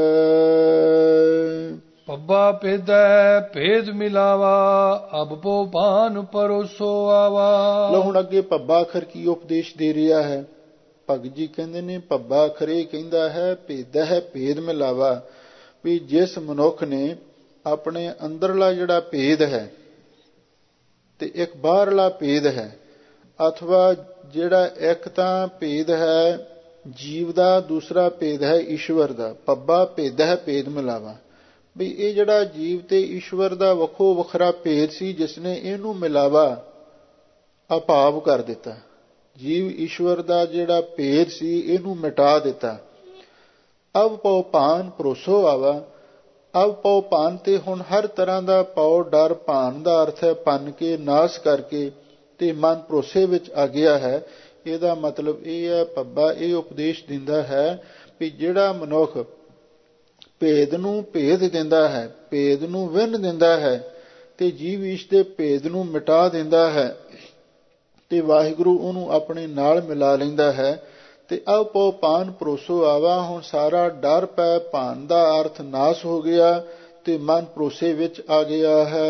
ਪੱਬਾ ਭੇਦੈ ਭੇਦ ਮਿਲਾਵਾ, ਅਬ ਪੋ ਭਾਨ ਪਰੋਸੋ ਆਵਾ।
ਲੋ ਹੁਣ ਅੱਗੇ ਪੱਬਾ ਅਖਰ ਕੀ ਉਪਦੇਸ਼ ਦੇ ਰਿਹਾ ਹੈ। ਭਗਤ ਜੀ ਕਹਿੰਦੇ ਨੇ, ਪੱਬਾ ਅਖਰ ਇਹ ਕਹਿੰਦਾ ਹੈ, ਭੇਦਾ ਹੈ ਭੇਦ ਮਿਲਾਵਾ, ਵੀ ਜਿਸ ਮਨੁੱਖ ਨੇ ਆਪਣੇ ਅੰਦਰਲਾ ਜਿਹੜਾ ਭੇਦ ਹੈ ਤੇ ਇੱਕ ਬਾਹਰਲਾ ਭੇਦ ਹੈ, ਅਥਵਾ ਜਿਹੜਾ ਇੱਕ ਤਾਂ ਭੇਦ ਹੈ ਜੀਵ ਦਾ, ਦੂਸਰਾ ਭੇਦ ਹੈ ਈਸ਼ਵਰ ਦਾ, ਪੱਬਾ ਭੇਦ ਹੈ ਭੇਦ ਮਿਲਾਵਾ, ਵੀ ਇਹ ਜਿਹੜਾ ਜੀਵ ਤੇ ਈਸ਼ਵਰ ਦਾ ਵੱਖੋ ਵੱਖਰਾ ਭੇਦ ਸੀ, ਜਿਸਨੇ ਇਹਨੂੰ ਮਿਲਾਵਾ ਅਭਾਵ ਕਰ ਦਿੱਤਾ। ਜੀਵ ਈਸ਼ਵਰ ਦਾ ਜਿਹੜਾ ਭੇਦ ਸੀ, ਇਹਨੂੰ ਮਿਟਾ ਦਿੱਤਾ। ਅਵ ਪਉ ਭਾਨ ਭਰੋਸੋ ਆਵਾ, ਅਵ ਪਉ ਭਾਨ, ਤੇ ਹੁਣ ਹਰ ਤਰ੍ਹਾਂ ਦਾ ਪਉ ਡਰ, ਭਾਨ ਦਾ ਅਰਥ ਹੈ ਭੰਨ ਕੇ, ਨਾਸ ਕਰਕੇ, ਤੇ ਮਨ ਭਰੋਸੇ ਵਿੱਚ ਆ ਗਿਆ ਹੈ। ਇਹਦਾ ਮਤਲਬ ਇਹ ਹੈ, ਪੱਬਾ ਇਹ ਉਪਦੇਸ਼ ਦਿੰਦਾ ਹੈ ਵੀ ਜਿਹੜਾ ਮਨੁੱਖ ਭੇਦ ਨੂੰ ਭੇਦ ਦਿੰਦਾ ਹੈ, ਭੇਦ ਨੂੰ ਵਿੰਨ ਦਿੰਦਾ ਹੈ, ਤੇ ਜੀਵ ਈਸ਼ ਦੇ ਭੇਦ ਨੂੰ ਮਿਟਾ ਦਿੰਦਾ ਹੈ, ਤੇ ਵਾਹਿਗੁਰੂ ਉਹਨੂੰ ਆਪਣੇ ਨਾਲ ਮਿਲਾ ਲੈਂਦਾ ਹੈ, ਤੇ ਆਪੋ ਪਾਨ ਭਰੋਸੋ ਆਵਾ। ਹੁਣ ਸਾਰਾ ਡਰ ਪੈ ਭਾਨ ਦਾ ਅਰਥ ਨਾਸ ਹੋ ਗਿਆ ਤੇ ਮਨ ਭਰੋਸੇ ਵਿੱਚ ਆ ਗਿਆ ਹੈ।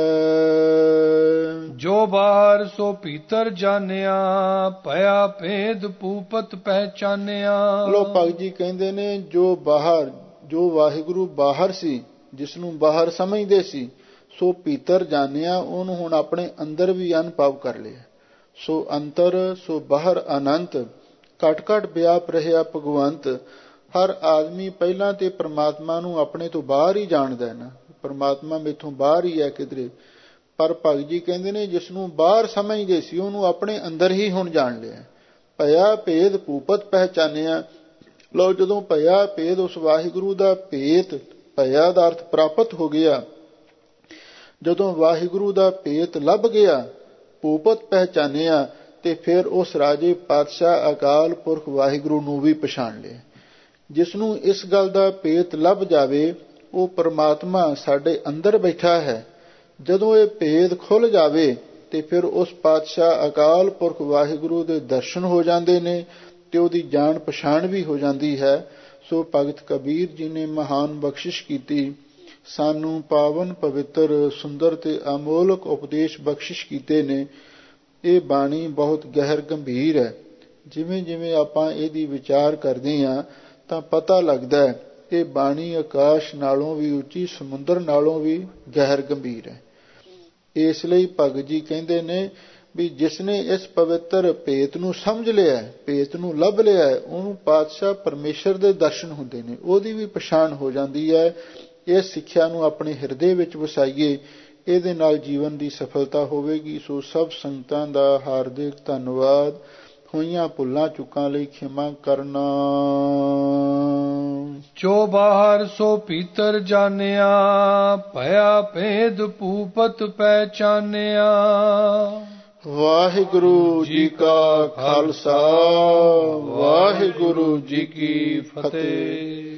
ਜੋ ਬਾਹਰ ਸੋ ਭੀਤਰ ਜਾਣਿਆ, ਭਇਆ ਭੇਦ ਭੂਪਤ ਪਹਿਚਾਨਿਆ।
ਲੋ ਭਗਤ ਜੀ ਕਹਿੰਦੇ ਨੇ ਜੋ ਬਾਹਰ, ਜੋ ਵਾਹਿਗੁਰੂ ਬਾਹਰ ਸੀ, ਜਿਸ ਨੂੰ ਬਾਹਰ ਸਮਝਦੇ ਸੀ, ਸੋ ਭੀਤਰ ਜਾਣਿਆ, ਉਹਨੂੰ ਹੁਣ ਆਪਣੇ ਅੰਦਰ ਵੀ ਅਨੁਭਵ ਕਰ ਲਿਆ। ਸੋ ਅੰਤਰ ਸੋ ਬਾਹਰ ਅਨੰਤ, ਘਟ ਘਟ ਵਿਆਪ ਰਿਹਾ ਭਗਵੰਤ। ਹਰ ਆਦਮੀ ਪਹਿਲਾਂ ਤੇ ਪ੍ਰਮਾਤਮਾ ਨੂੰ ਆਪਣੇ ਤੋਂ ਬਾਹਰ ਹੀ ਜਾਣਦਾ ਹੈ ਨਾ, ਪ੍ਰਮਾਤਮਾ ਮੇਥੋਂ ਬਾਹਰ ਹੀ ਹੈ ਕਿਧਰੇ। ਪਰ ਭਗਤ ਜੀ ਕਹਿੰਦੇ ਨੇ ਜਿਸ ਨੂੰ ਬਾਹਰ ਸਮਝਦੇ ਸੀ ਉਹਨੂੰ ਆਪਣੇ ਅੰਦਰ ਹੀ ਹੁਣ ਜਾਣ ਲਿਆ। ਭਇਆ ਭੇਦ ਭੂਪਤ ਪਹਿਚਾਨਿਆ। ਲਓ ਜਦੋਂ ਭਇਆ ਭੇਦ, ਉਸ ਵਾਹਿਗੁਰੂ ਦਾ ਭੇਤ, ਭਇਆ ਦਾ ਅਰਥ ਪ੍ਰਾਪਤ ਹੋ ਗਿਆ, ਜਦੋਂ ਵਾਹਿਗੁਰੂ ਦਾ ਭੇਤ ਲੱਭ ਗਿਆ, ਭੂਪਤ ਪਹਿਚਾਨਿਆ, ਤੇ ਫਿਰ ਉਸ ਰਾਜੇ ਪਾਤਸ਼ਾਹ ਅਕਾਲ ਪੁਰਖ ਵਾਹਿਗੁਰੂ ਨੂੰ ਵੀ ਪਛਾਣ ਲਿਆ। ਜਿਸ ਨੂੰ ਇਸ ਗੱਲ ਦਾ ਭੇਤ ਲੱਭ ਜਾਵੇ ਉਹ ਪਰਮਾਤਮਾ ਸਾਡੇ ਅੰਦਰ ਬੈਠਾ ਹੈ। ਜਦੋਂ ਇਹ ਭੇਦ ਖੁੱਲ੍ਹ ਜਾਵੇ ਤੇ ਫਿਰ ਉਸ ਪਾਤਸ਼ਾਹ ਅਕਾਲ ਪੁਰਖ ਵਾਹਿਗੁਰੂ ਦੇ ਦਰਸ਼ਨ ਹੋ ਜਾਂਦੇ ਨੇ ਤੇ ਉਹਦੀ ਜਾਣ ਪਛਾਣ ਵੀ ਹੋ ਜਾਂਦੀ ਹੈ। ਸੋ ਭਗਤ ਕਬੀਰ ਜੀ ਨੇ ਮਹਾਨ ਬਖਸ਼ਿਸ਼ ਕੀਤੀ, ਸਾਨੂੰ ਪਾਵਨ ਪਵਿੱਤਰ ਸੁੰਦਰ ਤੇ ਅਮੋਲਕ ਉਪਦੇਸ਼ ਬਖਸ਼ਿਸ਼ ਕੀਤੇ ਨੇ। ਇਹ ਬਾਣੀ ਬਹੁਤ ਗਹਿਰ ਗੰਭੀਰ ਹੈ। ਜਿਵੇਂ ਜਿਵੇਂ ਆਪਾਂ ਇਹਦੀ ਵਿਚਾਰ ਕਰਦੇ ਹਾਂ ਤਾਂ ਪਤਾ ਲੱਗਦਾ ਹੈ ਇਹ ਬਾਣੀ ਆਕਾਸ਼ ਨਾਲੋਂ ਵੀ ਉੱਚੀ, ਸਮੁੰਦਰ ਨਾਲੋਂ ਵੀ ਗਹਿਰ ਗੰਭੀਰ ਹੈ। ਇਸ ਲਈ ਭਗਤ ਜੀ ਕਹਿੰਦੇ ਨੇ ਵੀ ਜਿਸ ਨੇ ਇਸ ਪਵਿੱਤਰ ਭੇਤ ਨੂੰ ਸਮਝ ਲਿਆ, ਭੇਤ ਨੂੰ ਲੱਭ ਲਿਆ, ਉਹਨੂੰ ਪਾਤਸ਼ਾਹ ਪਰਮੇਸ਼ਰ ਦੇ ਦਰਸ਼ਨ ਹੁੰਦੇ ਨੇ, ਉਹਦੀ ਵੀ ਪਛਾਣ ਹੋ ਜਾਂਦੀ ਹੈ। ਇਸ ਸਿੱਖਿਆ ਨੂੰ ਆਪਣੇ ਹਿਰਦੇ ਵਿੱਚ ਵਸਾਈਏ, ਇਹਦੇ ਨਾਲ ਜੀਵਨ ਦੀ ਸਫਲਤਾ ਹੋਵੇਗੀ। ਸੋ ਸਭ ਸੰਗਤਾਂ ਦਾ ਹਾਰਦਿਕ ਧੰਨਵਾਦ। ਹੋਈਆਂ ਭੁੱਲਾਂ ਚੁੱਕਾਂ ਲਈ ਖਿਮਾ ਕਰਨਾ।
ਜੋ ਬਾਹਰ ਸੋ ਭੀਤਰ ਜਾਣਿਆ, ਭਇਆ ਭੇਦ ਭੂਪਤ ਪਹਿਚਾਨਿਆ।
ਵਾਹਿਗੁਰੂ ਜੀ ਕਾ ਖਾਲਸਾ, ਵਾਹਿਗੁਰੂ ਜੀ ਕੀ ਫਤਿਹ।